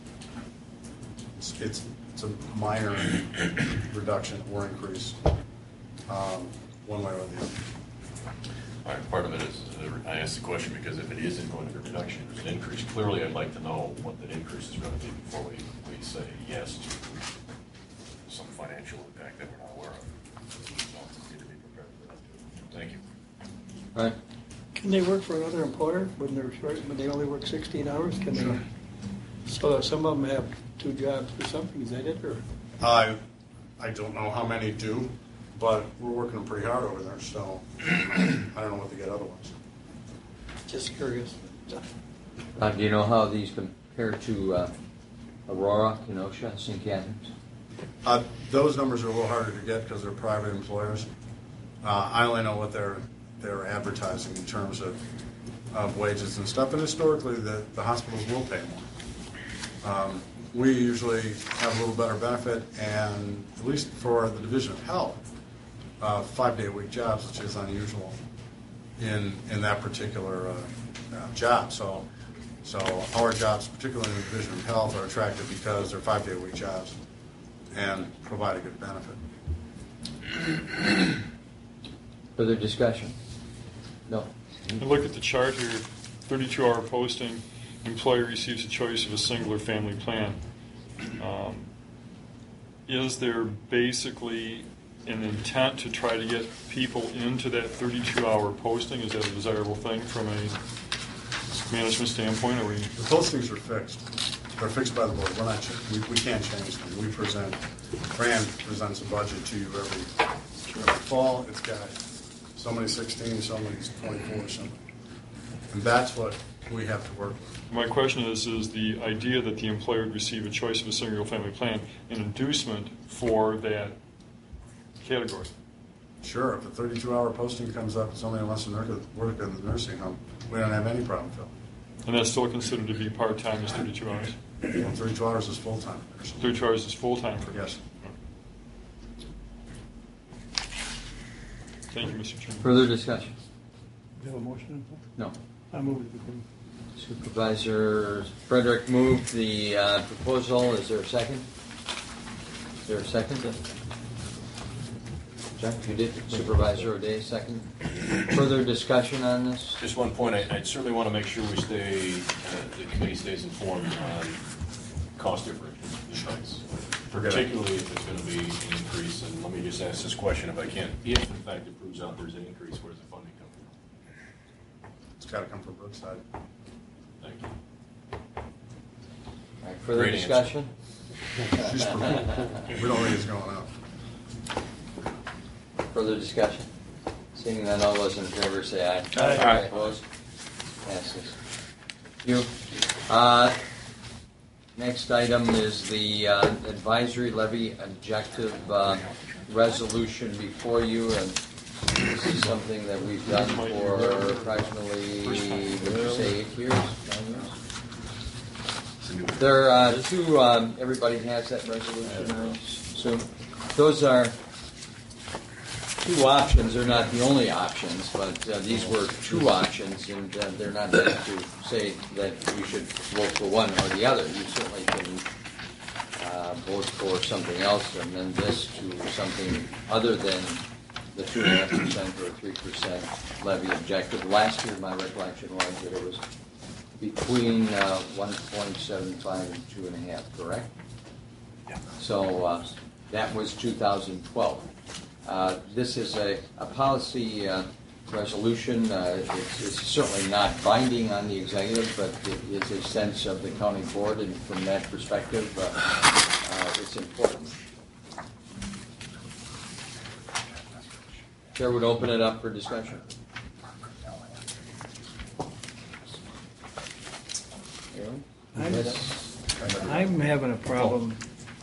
[SPEAKER 2] it. It's a minor reduction or increase, one way or the other.
[SPEAKER 3] All right, part of it is, I asked the question because if it isn't going to be a reduction, it's an increase. Clearly, I'd like to know what that increase is going to be before we say yes to some financial impact that we're not aware of. So we need to be prepared for that too. Thank you.
[SPEAKER 1] All right.
[SPEAKER 6] Can they work for another employer when they're short, when they only work 16 hours? Can they? So some of them have 2 jobs or something. Is that it? Or
[SPEAKER 2] I don't know how many do, but we're working them pretty hard over there, so I don't know what they get otherwise.
[SPEAKER 6] just curious.
[SPEAKER 1] Do you know how these compare to Aurora, Kenosha, St. Catharines?
[SPEAKER 2] Those numbers are a little harder to get because they're private employers. I only know what they're advertising in terms of wages and stuff, and historically the hospitals will pay more. We usually have a little better benefit, and at least for the Division of Health, 5-day-a-week jobs, which is unusual in that particular job. So our jobs, particularly in the Division of Health, are attractive because they're 5-day-a-week jobs and provide a good benefit.
[SPEAKER 1] Further discussion? No.
[SPEAKER 7] And look at the chart here, 32-hour posting, employer receives a choice of a single or family plan. Is there basically an intent to try to get people into that 32-hour posting? Is that a desirable thing from a management standpoint? Or
[SPEAKER 2] The postings are fixed. They're fixed by the board. We're not. We can't change them. We present. Fran presents a budget to you every fall. It's got somebody's 16, somebody's 24, something, and that's what we have to work with.
[SPEAKER 7] my question is the idea that the employer would receive a choice of a single family plan an inducement for that category?
[SPEAKER 2] Sure. If a 32-hour posting comes up, somebody wants to work in the nursing home, we don't have any problem filling.
[SPEAKER 7] And that's still considered to be part-time as 32 hours?
[SPEAKER 2] Well, 32 hours is full-time.
[SPEAKER 7] 32 hours is full-time for
[SPEAKER 2] Yes.
[SPEAKER 7] Thank you, Mr. Chairman.
[SPEAKER 1] Further discussion?
[SPEAKER 6] Do you have a motion?
[SPEAKER 1] No.
[SPEAKER 6] I move it. Begin.
[SPEAKER 1] Supervisor Frederick moved the proposal. Is there a second? Is there a second? Jeff, you did. Supervisor O'Day, second. Further discussion on this?
[SPEAKER 3] Just one point, I certainly want to make sure we stay, the committee stays informed on cost differentials, particularly if it's going to be an increase. And let me just ask this question, if I can. If in fact it proves out there's an increase, where's the funding come from?
[SPEAKER 2] It's got to come from Brookside.
[SPEAKER 3] Thank you.
[SPEAKER 1] All right, further
[SPEAKER 3] Great
[SPEAKER 1] discussion?
[SPEAKER 2] We don't think it's going up.
[SPEAKER 1] Further discussion? Seeing none, all those in favor say aye.
[SPEAKER 6] Aye.
[SPEAKER 1] Opposed? Passes. You. Next item is the advisory levy objective resolution before you, and this is something that we've done for approximately, would you say, 8 years? 9 years? There are two, everybody has that resolution now, so those are two options. They're not the only options, but these were two options, and they're not meant to say that you should vote for one or the other. You certainly can vote for something else and then this to something other than the 2.5% or 3% levy objective. Last year, my recollection was that it was between 1.75 and 2.5, correct? Yeah. So that was 2012. This is a policy resolution. It's certainly not binding on the executive, but it is a sense of the county board, and from that perspective, it's important. Chair would open it up for discussion.
[SPEAKER 6] I'm having a problem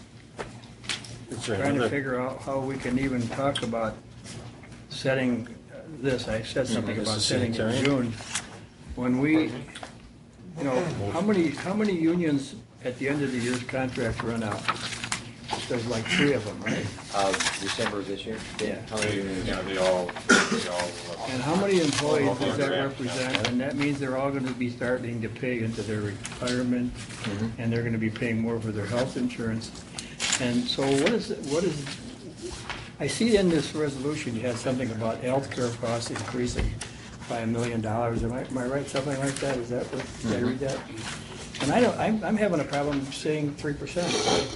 [SPEAKER 6] trying to figure out how we can even talk about setting this. I said something about setting it in June. When we, how many unions at the end of the year's contract run out? There's like 3 of them, right?
[SPEAKER 1] December of this year?
[SPEAKER 6] Yeah.
[SPEAKER 1] How many unions?
[SPEAKER 5] Yeah, they all.
[SPEAKER 6] And how many employees does that represent? And that means they're all going to be starting to pay into their retirement, and they're going to be paying more for their health insurance. And so what is, I see in this resolution you had something about health care costs increasing by $1 million. Am I right, something like that? Is that what, did I read that? And I'm having a problem saying 3%.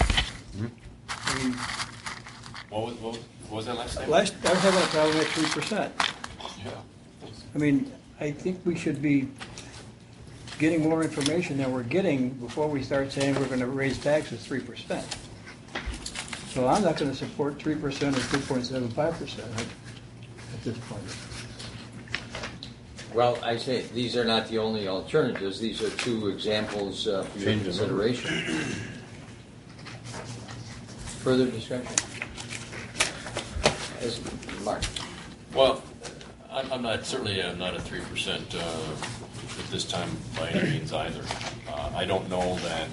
[SPEAKER 6] I mean,
[SPEAKER 3] What was that last time?
[SPEAKER 6] I was having a problem at 3%.
[SPEAKER 3] Yeah.
[SPEAKER 6] I mean, I think we should be getting more information than we're getting before we start saying we're going to raise taxes 3%. So I'm not going to support 3% or 2.75% at this point.
[SPEAKER 1] Well, I say these are not the only alternatives. These are two examples for your consideration. Further discussion? Mark.
[SPEAKER 3] Well, I'm not, certainly I'm not at 3% at this time by any means either. I don't know that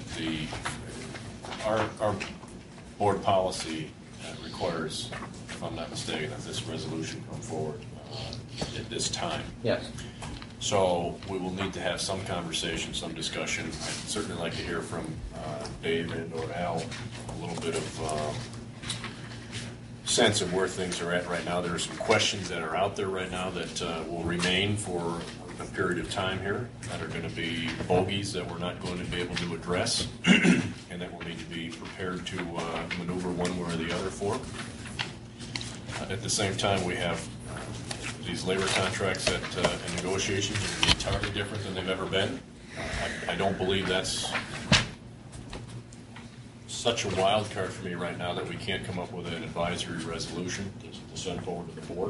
[SPEAKER 3] our board policy requires, if I'm not mistaken, that this resolution come forward at this time.
[SPEAKER 1] Yes.
[SPEAKER 3] So we will need to have some conversation, some discussion. I'd certainly like to hear from David or Al a little bit of sense of where things are at right now. There are some questions that are out there right now that will remain for a period of time here that are going to be bogeys that we're not going to be able to address and that we'll need to be prepared to maneuver one way or the other for. At the same time, we have these labor contracts and negotiations are entirely different than they've ever been. I don't believe that's such a wild card for me right now that we can't come up with an advisory resolution to send forward to the board.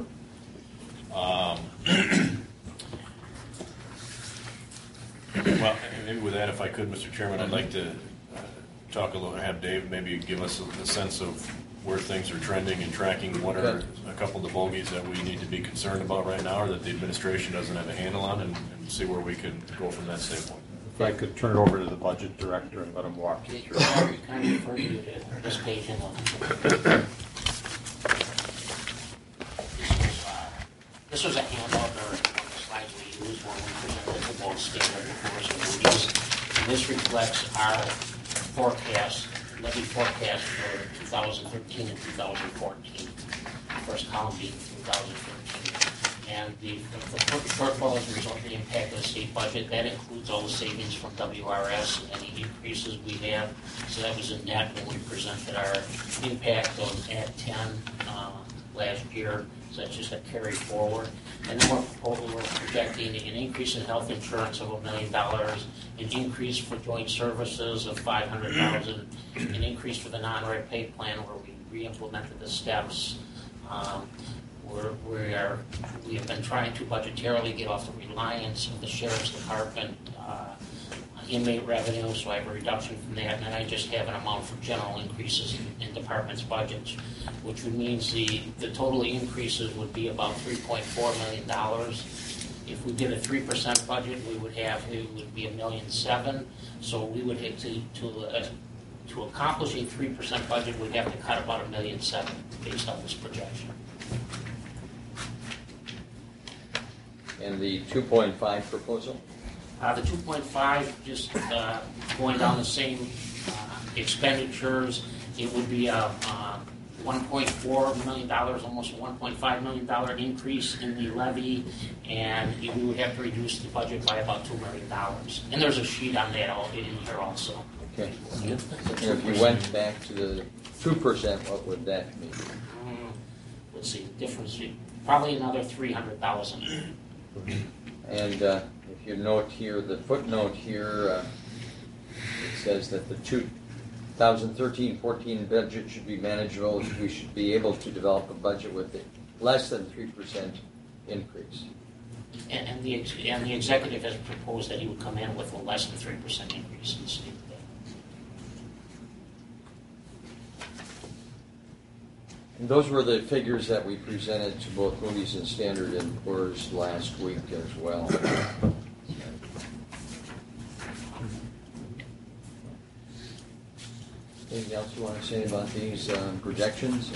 [SPEAKER 3] Well, maybe with that, if I could, Mr. Chairman, I'd like to talk a little, have Dave maybe give us a sense of where things are trending and tracking. What are a couple of the bogeys that we need to be concerned about right now or that the administration doesn't have a handle on, and see where we can go from that standpoint.
[SPEAKER 5] If I could turn it over to the budget director and let him walk you through.
[SPEAKER 12] Kind of refer you to this page in the. This was a handout or one of the slides we used when we presented the board statement before some duties. And this reflects our forecast, levy forecast for 2013 and 2014. first column being 2013. And the shortfall is a result of the impact of the state budget. That includes all the savings from WRS and any increases we have. So that was a net when we presented our impact of Act 10 last year. So that's just a carry forward. And then we're projecting an increase in health insurance of $1 million, an increase for joint services of $500,000, an increase for the non-reg pay plan where we re-implemented the steps. We have been trying to budgetarily get off the reliance of the Sheriff's Department inmate revenue, so I have a reduction from that, and then I just have an amount for general increases in departments' budgets, which means the total increases would be about $3.4 million. If we did a 3% budget, it would be $1.7 million. So we would hit to accomplish a 3% budget, we'd have to cut about $1.7 million based on this projection.
[SPEAKER 1] And the 2.5 proposal?
[SPEAKER 12] The 2.5, just going down the same expenditures, it would be a $1.4 million, almost a $1.5 million increase in the levy, and we would have to reduce the budget by about $2 million. And there's a sheet on that in here also.
[SPEAKER 1] Okay. And if you went back to the 2%, what would that mean?
[SPEAKER 12] Let's see, the difference, probably another $300,000.
[SPEAKER 1] And if you note here, the footnote here, it says that the 2013-14 budget should be manageable. We should be able to develop a budget with less than 3% increase.
[SPEAKER 12] And the executive has proposed that he would come in with a less than 3% increase in the state.
[SPEAKER 1] And those were the figures that we presented to both Moody's and Standard & Poor's last week as well. Anything else you want to say about these projections?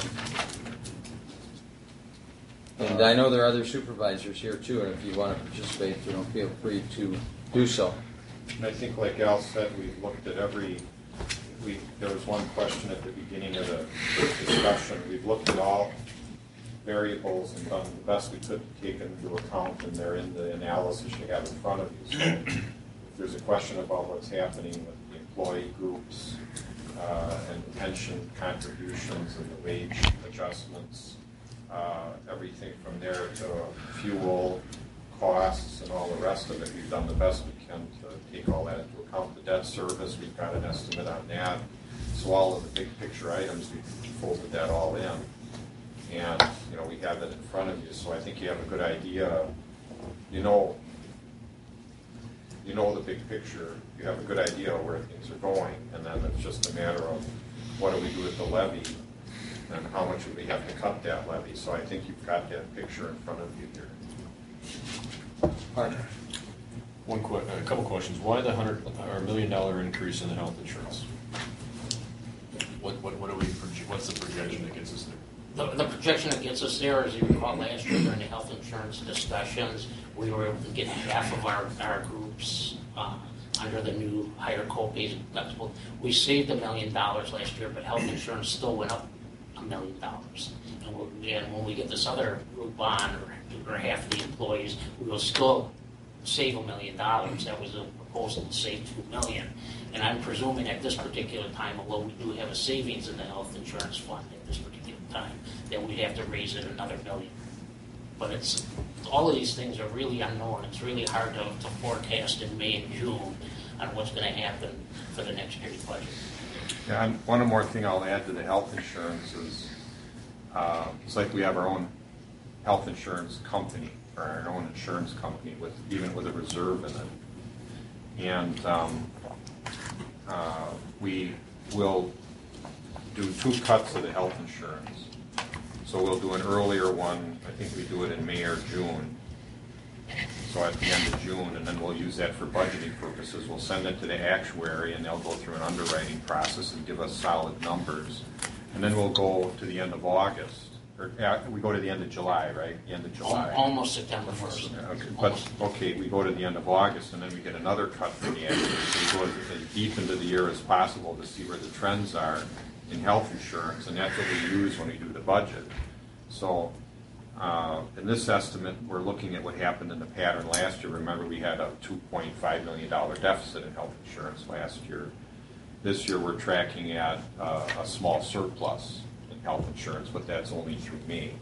[SPEAKER 1] And I know there are other supervisors here too, and if you want to participate, feel free to do so.
[SPEAKER 5] And I think, like Al said, we've looked at there was one question at the beginning of the discussion. We've looked at all variables and done the best we could to take them into account, and they're in the analysis you have in front of you. So if there's a question about what's happening with the employee groups and pension contributions and the wage adjustments, everything from there to fuel costs and all the rest of it, we've done the best we can to take all that into account. The debt service, we've got an estimate on that. So all of the big picture items, we've folded that all in. And, we have that in front of you. So I think you have a good idea. You know the big picture. You have a good idea of where things are going. And then it's just a matter of what do we do with the levy and how much would we have to cut that levy. So I think you've got that picture in front of you here.
[SPEAKER 1] Partner.
[SPEAKER 3] A couple questions. Why the $1 million increase in the health insurance? What's the projection that gets us there?
[SPEAKER 12] The projection that gets us there, as you recall last year during the health insurance discussions, we were able to get half of our groups under the new higher co-pays and deductible. We saved $1 million last year, but health insurance still went up $1 million. And when we get this other group on, or half of the employees, we will still save $1 million. That was a proposal to save $2 million. And I'm presuming at this particular time, although we do have a savings in the health insurance fund at this particular time, that we'd have to raise it another $1 million. But all of these things are really unknown. It's really hard to forecast in May and June on what's going to happen for the next year's budget.
[SPEAKER 5] Yeah, and one more thing I'll add to the health insurance is it's like we have our own health insurance company, or our own insurance company, even with a reserve in it. And we will do 2 cuts of the health insurance. So we'll do an earlier one, I think we do it in May or June. So at the end of June, and then we'll use that for budgeting purposes. We'll send it to the actuary, and they'll go through an underwriting process and give us solid numbers. And then we'll go to the end of August. Or we go to the end of July, right? The end of July.
[SPEAKER 12] Almost September 1st.
[SPEAKER 5] Okay, but we go to the end of August, and then we get another cut from the actuary. So we go as deep into the year as possible to see where the trends are in health insurance, and that's what we use when we do the budget. So in this estimate, we're looking at what happened in the pattern last year. Remember, we had a $2.5 million deficit in health insurance last year. This year, we're tracking at a small surplus in health insurance, but that's only through May.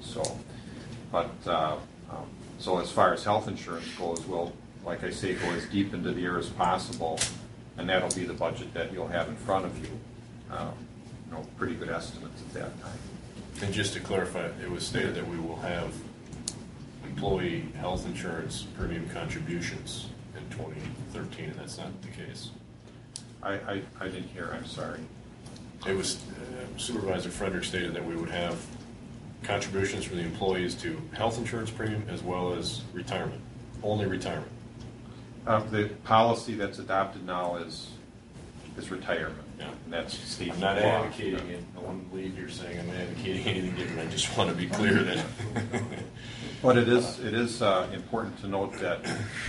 [SPEAKER 5] So as far as health insurance goes, we'll, like I say, go as deep into the year as possible, and that'll be the budget that you'll have in front of you. Pretty good estimates at that time.
[SPEAKER 3] And just to clarify, it was stated that we will have employee health insurance premium contributions in 2013, and that's not the case.
[SPEAKER 5] I didn't hear, I'm sorry.
[SPEAKER 3] It was Supervisor Frederick stated that we would have contributions from the employees to health insurance premium as well as retirement, only retirement.
[SPEAKER 5] The policy that's adopted now is retirement.
[SPEAKER 3] Yeah.
[SPEAKER 5] And that's state
[SPEAKER 3] I'm not
[SPEAKER 5] law.
[SPEAKER 3] advocating it. I wouldn't leave here saying I'm advocating anything different. I just want to be clear that.
[SPEAKER 5] But it is important to note that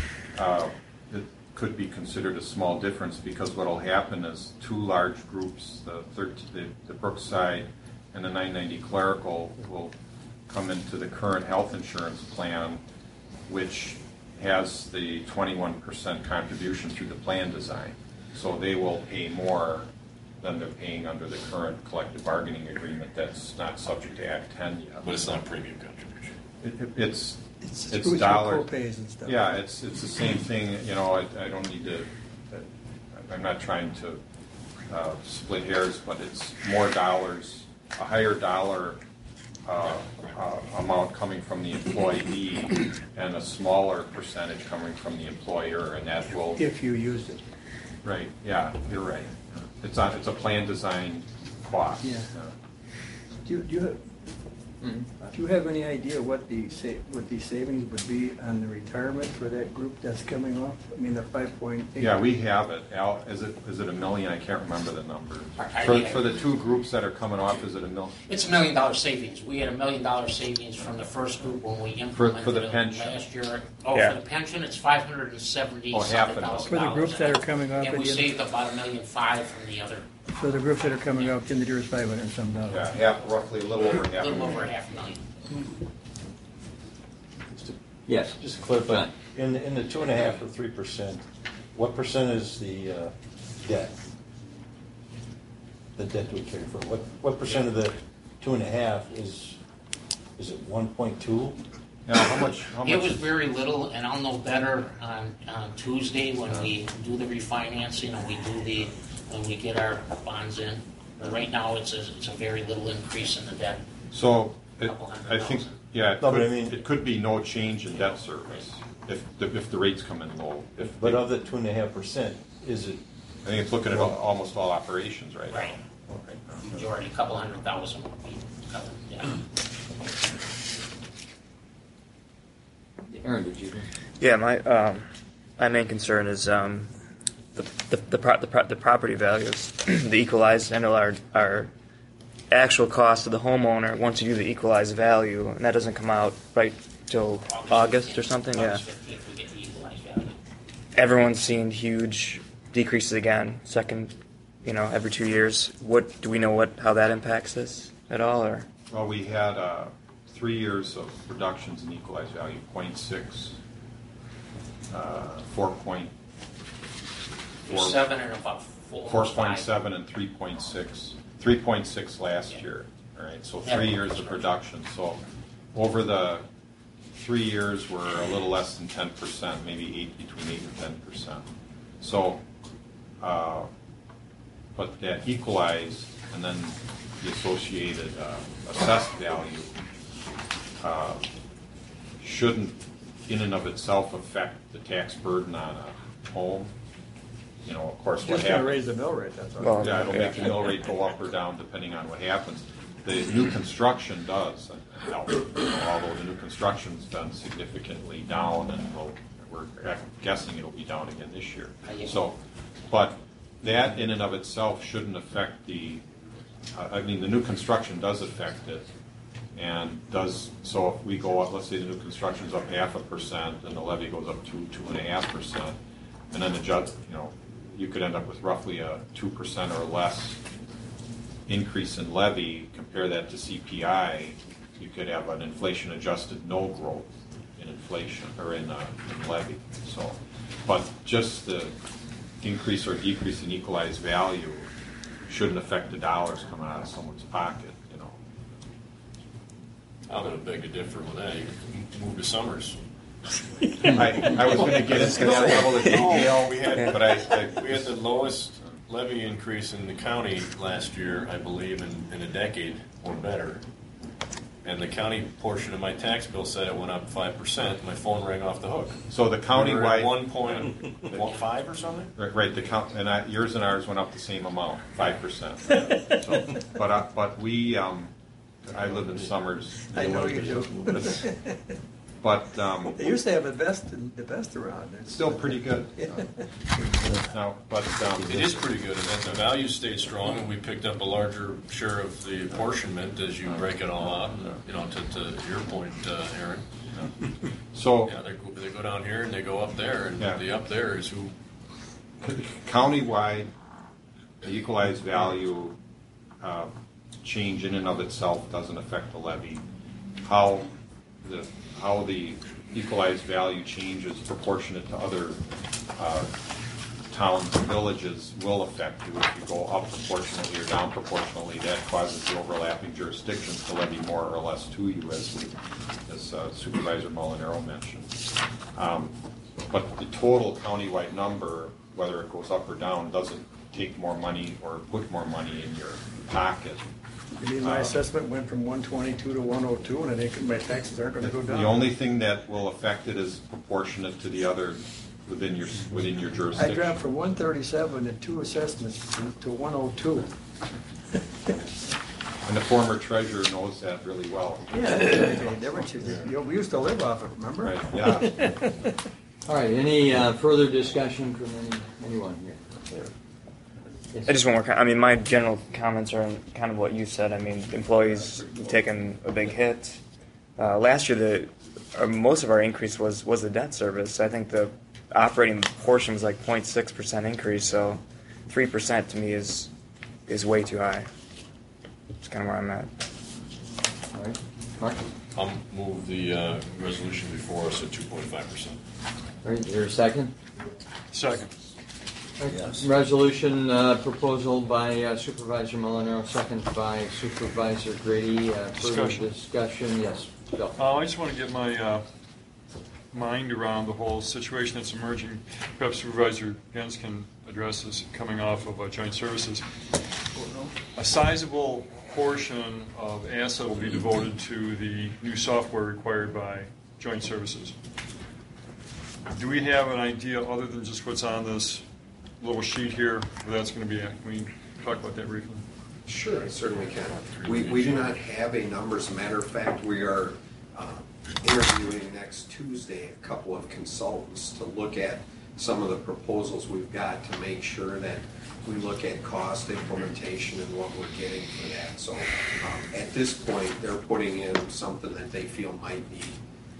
[SPEAKER 5] it could be considered a small difference, because what will happen is two large groups, the Brookside and the 990 Clerical, will come into the current health insurance plan, which has the 21% contribution through the plan design. So they will pay more than they're paying under the current collective bargaining agreement that's not subject to Act 10 yet.
[SPEAKER 3] But it's not premium contribution.
[SPEAKER 5] It's
[SPEAKER 6] crucial
[SPEAKER 5] dollar
[SPEAKER 6] co-pays and stuff.
[SPEAKER 5] Yeah, it's the same thing. I don't need to. I'm not trying to split hairs, but it's more dollars, a higher dollar amount coming from the employee, and a smaller percentage coming from the employer, and that will.
[SPEAKER 6] If you used it.
[SPEAKER 5] Right. Yeah, you're right. It's a plan design cost.
[SPEAKER 6] Yeah. Do you have any idea what the savings would be on the retirement for that group that's coming off? I mean, the 5.8.
[SPEAKER 5] Yeah, we have it. Al, is it $1 million? I can't remember the number.
[SPEAKER 12] I-
[SPEAKER 5] For the two groups that are coming off, is it $1 million?
[SPEAKER 12] It's $1 million savings. We had $1 million savings from the first group when we implemented
[SPEAKER 5] For the
[SPEAKER 12] it
[SPEAKER 5] pension.
[SPEAKER 12] last year.
[SPEAKER 4] Yeah.
[SPEAKER 12] For the pension, it's $570,000.
[SPEAKER 5] Oh, half of it.
[SPEAKER 6] For the groups that are coming off
[SPEAKER 12] And we
[SPEAKER 6] again?
[SPEAKER 12] saved about $1.5 million from the other,
[SPEAKER 6] So the groups that are coming out in the year is $500 and some dollars.
[SPEAKER 5] Yeah, roughly a little over half.
[SPEAKER 12] little over $500,000.
[SPEAKER 1] Yes.
[SPEAKER 11] Just to clarify,
[SPEAKER 1] John.
[SPEAKER 11] in the 2.5 or 3%, what percent is the debt? The debt we carry for. What percent of the 2.5 is it 1.2?
[SPEAKER 5] Now, how much?
[SPEAKER 12] It was very little, and I'll know better on Tuesday when we do the refinancing and when we get our bonds in. But right now, it's a very little increase in the debt.
[SPEAKER 5] So,
[SPEAKER 12] Couple hundred
[SPEAKER 5] I think,
[SPEAKER 12] thousand.
[SPEAKER 5] yeah,
[SPEAKER 11] No, but I mean-
[SPEAKER 5] it could be no change in debt service if the rates come in low.
[SPEAKER 11] But of the 2.5%, is it?
[SPEAKER 5] I think it's looking at almost all operations right now.
[SPEAKER 12] Right. Majority, a couple $100,000 would be covered, yeah.
[SPEAKER 1] Aaron, did you?
[SPEAKER 13] Yeah, my main concern is the property values, the equalized. I know our actual cost to the homeowner once you do the equalized value, and that doesn't come out right till August or something. Yeah,
[SPEAKER 12] August 15th, we get the equalized value.
[SPEAKER 13] everyone's seeing huge decreases again. Every 2 years. What do we know how that impacts this at all, or?
[SPEAKER 5] Well, we had 3 years of reductions in equalized value, 0.6, 4.4,
[SPEAKER 12] 7 and about 4.
[SPEAKER 5] 4.7 and 3.6. 3.6 last year. All right, so 3 years of reduction. So over the 3 years, we're a little less than 10%, maybe between 8 and 10%. So, but that equalized and then the associated assessed value shouldn't, in and of itself, affect the tax burden on a home. Of course, what
[SPEAKER 6] Just going to
[SPEAKER 5] happens.
[SPEAKER 6] raise the mill rate, that's all.
[SPEAKER 13] Well,
[SPEAKER 5] Yeah, it'll make the mill rate go up or down depending on what happens. The new construction does help, although the new construction's been significantly down, and we're guessing it'll be down again this year. So, but that in and of itself shouldn't affect the new construction does affect it, and does, so if we go up, let's say the new construction's up 0.5%, and the levy goes up to 2.5%, and then the judge, you could end up with roughly a 2% or less increase in levy. Compare that to CPI, you could have an inflation-adjusted no growth in inflation, or in levy. So, but just the increase or decrease in equalized value shouldn't affect the dollars coming out of someone's pocket, you know.
[SPEAKER 3] I'm going to beg to differ with that. You can move to Summers.
[SPEAKER 5] I was going to get into that level of detail,
[SPEAKER 3] We had,
[SPEAKER 5] but
[SPEAKER 3] we had the lowest levy increase in the county last year, I believe, in a decade or better. And the county portion of my tax bill said it went up 5%. My phone rang off the hook.
[SPEAKER 5] So the countywide
[SPEAKER 3] 1.15 or something.
[SPEAKER 5] right, the count, and yours and ours went up the same amount, 5%. So, but we, I live in Summers.
[SPEAKER 6] I know you do.
[SPEAKER 5] But
[SPEAKER 6] They used to have the best around.
[SPEAKER 5] it's still pretty good. No, but
[SPEAKER 3] It is pretty good, and that the values stayed strong, and we picked up a larger share of the apportionment as you break it all out. And, you know, to your point, Aaron.
[SPEAKER 5] So
[SPEAKER 3] Yeah, they go down here and they go up there, and
[SPEAKER 5] Yeah.
[SPEAKER 3] the up there is who.
[SPEAKER 5] countywide, the equalized value change in and of itself doesn't affect the levy. How the equalized value changes proportionate to other towns and villages will affect you. If you go up proportionately or down proportionally, that causes the overlapping jurisdictions to levy more or less to you, as Supervisor Molinaro mentioned. But the total countywide number, whether it goes up or down, doesn't take more money or put more money in your pocket.
[SPEAKER 6] You mean my assessment went from 122 to 102, and I think my taxes aren't going to go down?
[SPEAKER 5] The only thing that will affect it is proportionate to the other within your
[SPEAKER 6] I
[SPEAKER 5] jurisdiction.
[SPEAKER 6] dropped from 137 in two assessments to 102.
[SPEAKER 5] And the former treasurer knows that really well.
[SPEAKER 6] Yeah, we used to live off it, remember?
[SPEAKER 5] Right, yeah.
[SPEAKER 1] All right, any further discussion from anyone here? Yes.
[SPEAKER 13] I just want more. I mean, my general comments are kind of what you said. I mean, employees taking a big hit. Last year, most of our increase was the debt service. I think the operating portion was like 0.6% increase. So 3% to me is way too high. It's kind of where I'm at.
[SPEAKER 1] All right, Mark?
[SPEAKER 3] I'll move the resolution before us at 2.5%.
[SPEAKER 1] All right, is there a second?
[SPEAKER 7] Second.
[SPEAKER 1] Yes. Resolution proposal by Supervisor Molinaro, second by Supervisor Grady. Further discussion? Yes, Bill.
[SPEAKER 7] I just want to get my mind around the whole situation that's emerging. Perhaps Supervisor Gens can address this coming off of joint services. A sizable portion of asset will be devoted to the new software required by joint services. Do we have an idea, other than just what's on this little sheet here, where that's going to be at? Can we talk about that briefly?
[SPEAKER 14] Sure, I certainly can. We do not have a number. As a matter of fact, we are interviewing next Tuesday a couple of consultants to look at some of the proposals we've got to make sure that we look at cost, implementation, and what we're getting for that. So at this point, they're putting in something that they feel might be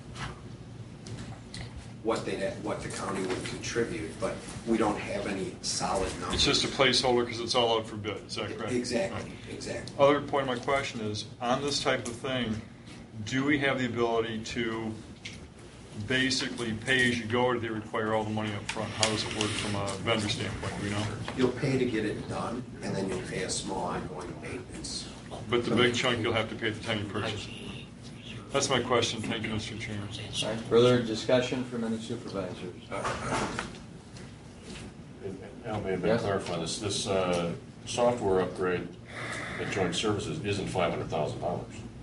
[SPEAKER 14] what the county would contribute, but we don't have any solid numbers.
[SPEAKER 7] It's just a placeholder because it's all out for bid. Is that correct?
[SPEAKER 14] Exactly, exactly.
[SPEAKER 7] Other point of my question is, on this type of thing, do we have the ability to basically pay as you go, or do they require all the money up front? How does it work from a vendor standpoint? Do we know?
[SPEAKER 14] You'll pay to get it done, and then you'll pay a small ongoing maintenance.
[SPEAKER 7] But the big chunk you'll have to pay at the time you purchase. That's my question. Thank you, Mr. Chairman.
[SPEAKER 1] All right, further discussion from any supervisors?
[SPEAKER 3] Al, may I
[SPEAKER 1] Yes.
[SPEAKER 3] clarify this? This software upgrade at joint services isn't $500,000.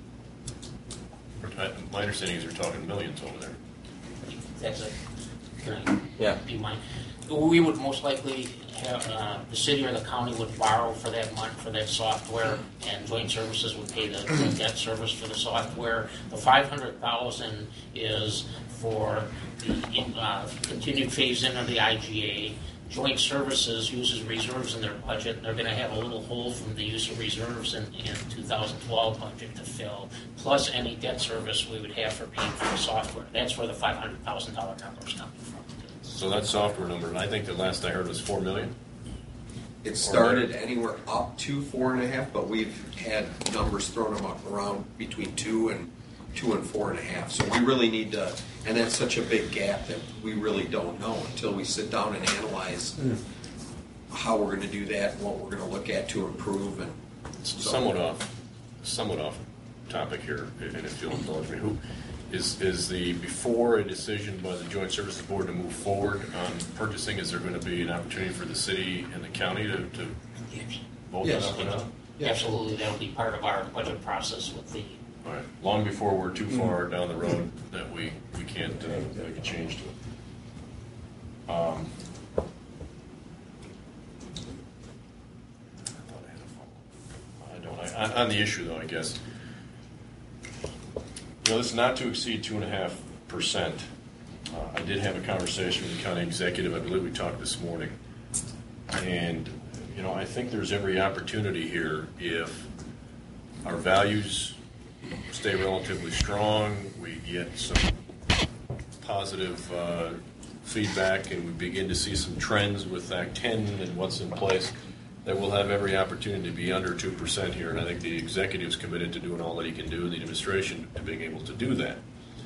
[SPEAKER 3] My understanding is you're talking millions over there.
[SPEAKER 12] That's it.
[SPEAKER 1] Yeah.
[SPEAKER 12] Be mine. We would most likely have the city or the county would borrow for that month for that software, and joint services would pay the debt service for the software. The $500,000 is for the continued phase in of the IGA. Joint services uses reserves in their budget. They're going to have a little hole from the use of reserves in 2012 budget to fill, plus any debt service we would have for paying for the software. That's where the $500,000 number is coming from.
[SPEAKER 3] So that software number, and I think the last I heard was $4 million.
[SPEAKER 14] It started anywhere up to 4.5, but we've had numbers thrown them up around between 2 and 4.5. So we really need to, and that's such a big gap that we really don't know until we sit down and analyze how we're going to do that and what we're going to look at to improve. And so,
[SPEAKER 3] somewhat off topic here, and if you'll indulge me, who is the before a decision by the Joint Services Board to move forward on purchasing? Is there going to be an opportunity for the city and the county to vote
[SPEAKER 14] Yes.
[SPEAKER 3] that up?
[SPEAKER 12] Absolutely, that'll be part of our budget process with the.
[SPEAKER 3] All right. Long before we're too far down the road that we can't make a change to it. I thought I had a follow-up. I don't. On the issue, though, I guess. This is not to exceed 2.5%. I did have a conversation with the county executive. I believe we talked this morning. And, I think there's every opportunity here if our values stay relatively strong, we get some positive feedback, and we begin to see some trends with Act 10 and what's in place, that we'll have every opportunity to be under 2% here. And I think the executive's committed to doing all that he can do, the administration to being able to do that.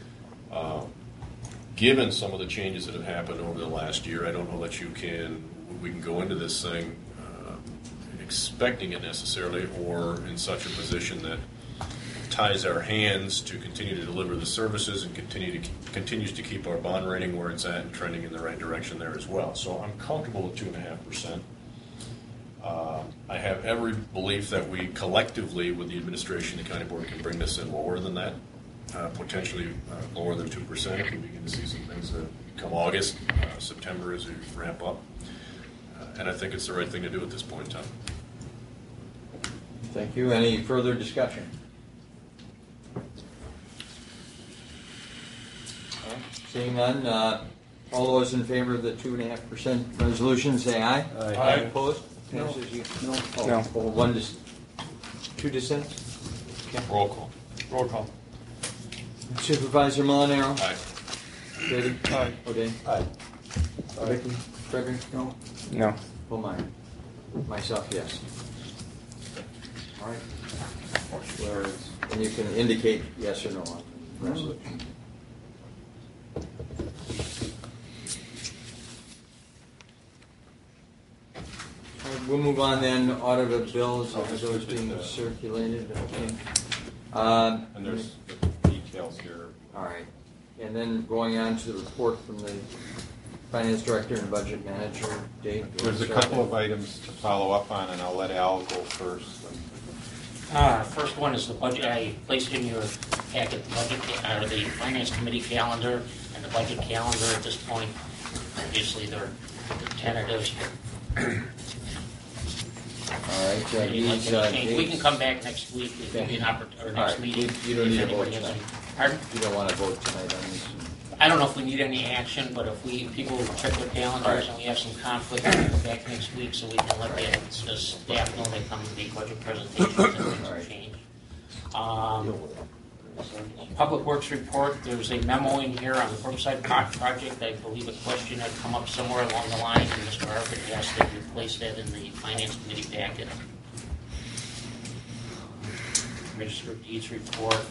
[SPEAKER 3] Given some of the changes that have happened over the last year, I don't know that we can go into this thing expecting it necessarily, or in such a position that ties our hands to continue to deliver the services and continues to keep our bond rating where it's at and trending in the right direction there as well. So I'm comfortable with 2.5%. I have every belief that we collectively, with the administration and the county board, can bring this in lower than that, potentially lower than 2% if we begin to see some things that come August, September as we ramp up. And I think it's the right thing to do at this point in time.
[SPEAKER 1] Thank you. Any further discussion? Seeing none, all those in favor of the 2.5% resolution, say aye.
[SPEAKER 7] Aye.
[SPEAKER 1] Opposed? Passes no.
[SPEAKER 13] No.
[SPEAKER 1] Two dissents? Okay.
[SPEAKER 3] Roll call.
[SPEAKER 7] Roll call.
[SPEAKER 1] Supervisor Molinaro?
[SPEAKER 3] Aye.
[SPEAKER 1] David?
[SPEAKER 7] Aye.
[SPEAKER 1] O'Day?
[SPEAKER 9] Aye.
[SPEAKER 1] Vicky? Frederick? No?
[SPEAKER 13] No.
[SPEAKER 1] Meyer? Myself, yes. All right. And you can indicate yes or no on the resolution. We'll move on then. Audit of bills, those being circulated. Okay.
[SPEAKER 5] And there's the details here.
[SPEAKER 1] All right. And then going on to the report from the finance director and budget manager. Dave?
[SPEAKER 5] There's a couple of items to follow up on, and I'll let Al go first.
[SPEAKER 12] First one is the budget. I placed in your packet the budget, the finance committee calendar and the budget calendar at this point. Obviously, they're tentative.
[SPEAKER 1] All right.
[SPEAKER 12] We can come back next week. If we an or next meeting.
[SPEAKER 1] You don't need a vote
[SPEAKER 12] Anybody has
[SPEAKER 1] tonight.
[SPEAKER 12] any- Pardon?
[SPEAKER 1] You don't want to vote tonight on this?
[SPEAKER 12] I don't know if we need any action, but if people check their calendars and we have some conflict, we'll come back next week so we can let the staff know they come to the budget presentations and things will change. Public Works report, there's a memo in here on the Brookside Park project. I believe a question had come up somewhere along the line, and Mr. Harvard asked that we place that in the Finance Committee packet. Register of Deeds report.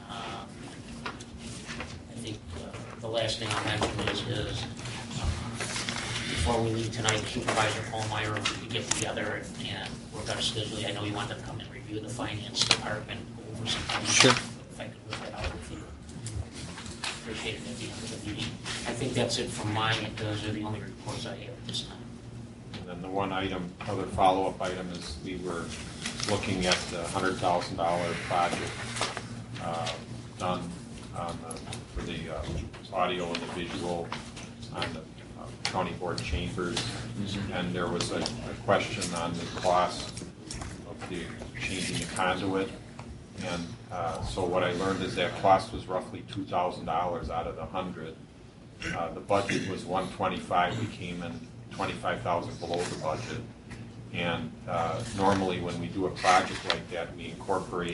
[SPEAKER 12] I think the last thing I'll mention is before we leave tonight, Supervisor Holmeyer, if we could get together and we're going to schedule. I know you wanted to come and review the finance department, go over some things.
[SPEAKER 13] Sure.
[SPEAKER 12] If I could work that out with you, appreciate it at the end of the meeting. I think that's it from mine. Those are the only reports I have at this time.
[SPEAKER 5] And then the one other follow-up item is we were looking at the $100,000 project done for the audio and the visual on the county board chambers. Mm-hmm. And there was a question on the cost of the changing the conduit. And so what I learned is that cost was roughly $2,000 out of the 100. The budget was $125. We came in $25,000 below the budget. And normally when we do a project like that, we incorporate,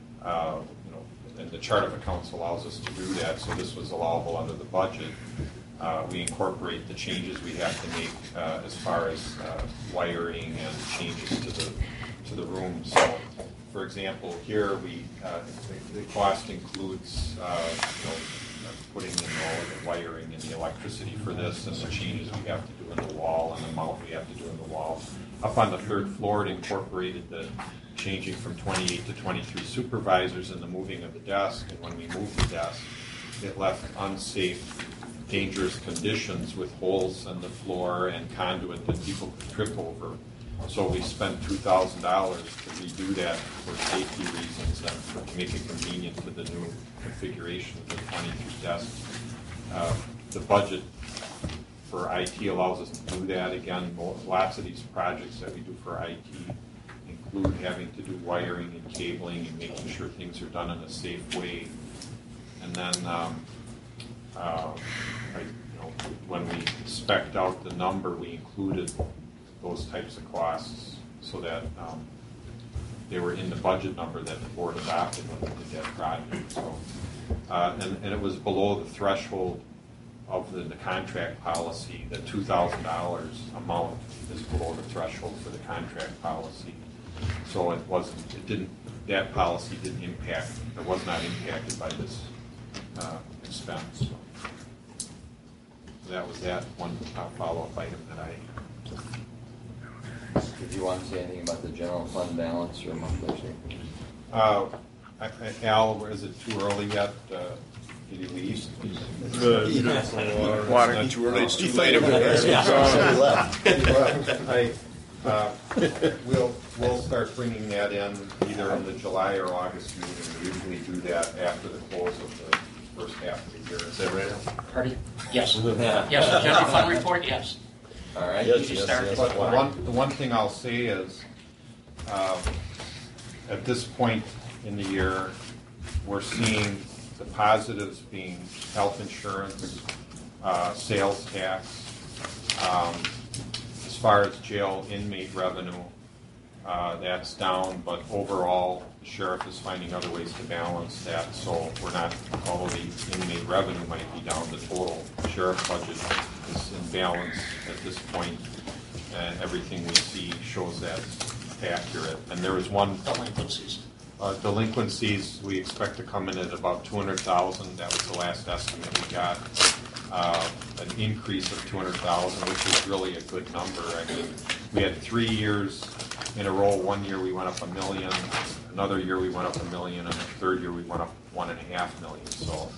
[SPEAKER 5] and the chart of accounts allows us to do that, so this was allowable under the budget. we incorporate the changes we have to make as far as wiring and changes to the room. So, for example, here the cost includes putting in all of the wiring and the electricity for this, and the changes we have to do in the wall, and the mount we have to do in the wall. Up on the third floor, it incorporated the changing from 28 to 23 supervisors and the moving of the desk. And when we moved the desk, it left unsafe, dangerous conditions with holes in the floor and conduit that people could trip over. So we spent $2,000 to redo that for safety reasons and to make it convenient to the new configuration of the 22 desks. The budget for IT allows us to do that. Again, lots of these projects that we do for IT include having to do wiring and cabling and making sure things are done in a safe way. And then when we spec'd out the number, we included those types of costs so that they were in the budget number that the board adopted when we did that project. So, and it was below the threshold of the contract policy. The $2,000 amount is below the threshold for the contract policy. So that policy didn't impact, or was not impacted by this expense. So that was that one follow-up item that I.
[SPEAKER 1] Did you want to say anything about the general fund balance or monthly statement?
[SPEAKER 5] Al, is it too early yet? Did you leave?
[SPEAKER 13] Water.
[SPEAKER 5] Not too early. It's too
[SPEAKER 11] late.
[SPEAKER 5] We'll start bringing that in either in the July or August meeting. We usually do that after the close of the first half of the year. Is that right?
[SPEAKER 12] Pardon? Yes. Yes, the general fund report, yes.
[SPEAKER 1] All right.
[SPEAKER 11] Yes.
[SPEAKER 5] But the one thing I'll say is, at this point in the year, we're seeing the positives being health insurance, sales tax. As far as jail inmate revenue, that's down, but overall, the sheriff is finding other ways to balance that. So we're not, although the inmate revenue might be down, the total sheriff budget is in balance at this point, and everything we see shows that's accurate. And there was one
[SPEAKER 12] Delinquencies.
[SPEAKER 5] Delinquencies we expect to come in at about 200,000. That was the last estimate we got. An increase of 200,000, which is really a good number. I mean, we had 3 years in a row. 1 year we went up $1 million. Another year we went up $1 million, and the third year we went up $1.5 million. So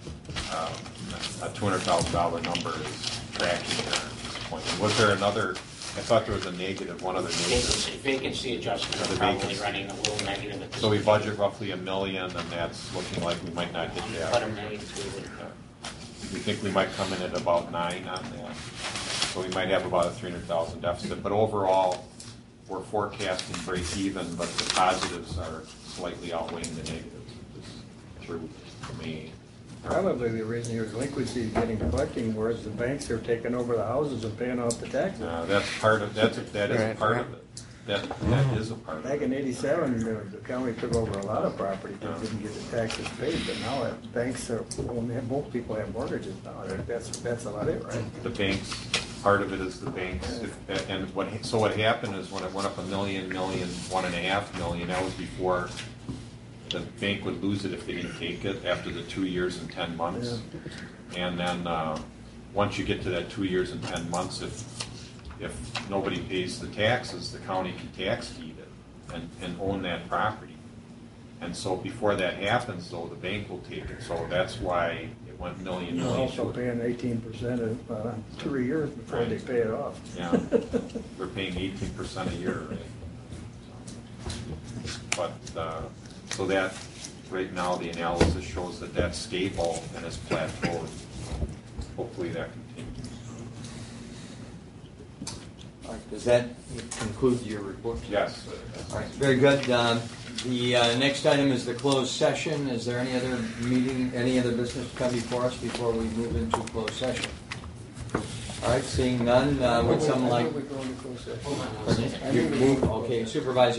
[SPEAKER 5] a $200,000 number is tracking there at this point. And was there another? I thought there was a negative, one other negative.
[SPEAKER 12] Vacancy adjustment is probably running a little negative at this
[SPEAKER 5] So we
[SPEAKER 12] point.
[SPEAKER 5] budget roughly $1 million, and that's looking like we might not hit that.
[SPEAKER 12] About $1 million too.
[SPEAKER 5] We think we might come in at about 9 on that. So we might have about a $300,000 deficit. But overall, we're forecasting break even, but the positives are slightly outweighing the negatives, which is through May.
[SPEAKER 6] Probably the reason your delinquency is getting collecting, whereas the banks are taking over the houses and paying off the taxes.
[SPEAKER 5] That's part of that is
[SPEAKER 13] Right.
[SPEAKER 5] a part of it. That is a part of
[SPEAKER 6] Back
[SPEAKER 5] it.
[SPEAKER 6] in '87, the county took over a lot of property that didn't get the taxes paid, but now banks are, most people have mortgages now. That's about it, right?
[SPEAKER 5] The banks, part of it is the banks. And what happened is when it went up $1 million, $1.5 million, that was before the bank would lose it if they didn't take it after the 2 years and 10 months. Yeah. And then once you get to that 2 years and 10 months, if nobody pays the taxes, the county can tax deed it and own that property. And so before that happens, though, the bank will take it. So that's why it went million.
[SPEAKER 6] You're also paying 18% of 3 years before they pay it off.
[SPEAKER 5] Yeah, they're paying 18% a year, right? But so that right now the analysis shows that that's stable and is plateaued. Hopefully that continues.
[SPEAKER 1] All right, does that conclude your report?
[SPEAKER 5] Yes.
[SPEAKER 1] All right, very good. The next item is the closed session. Is there any other business to come before us before we move into closed session? All right, seeing none, would someone like?
[SPEAKER 6] We go into closed session.
[SPEAKER 1] Pardon me? You move, okay, Supervisor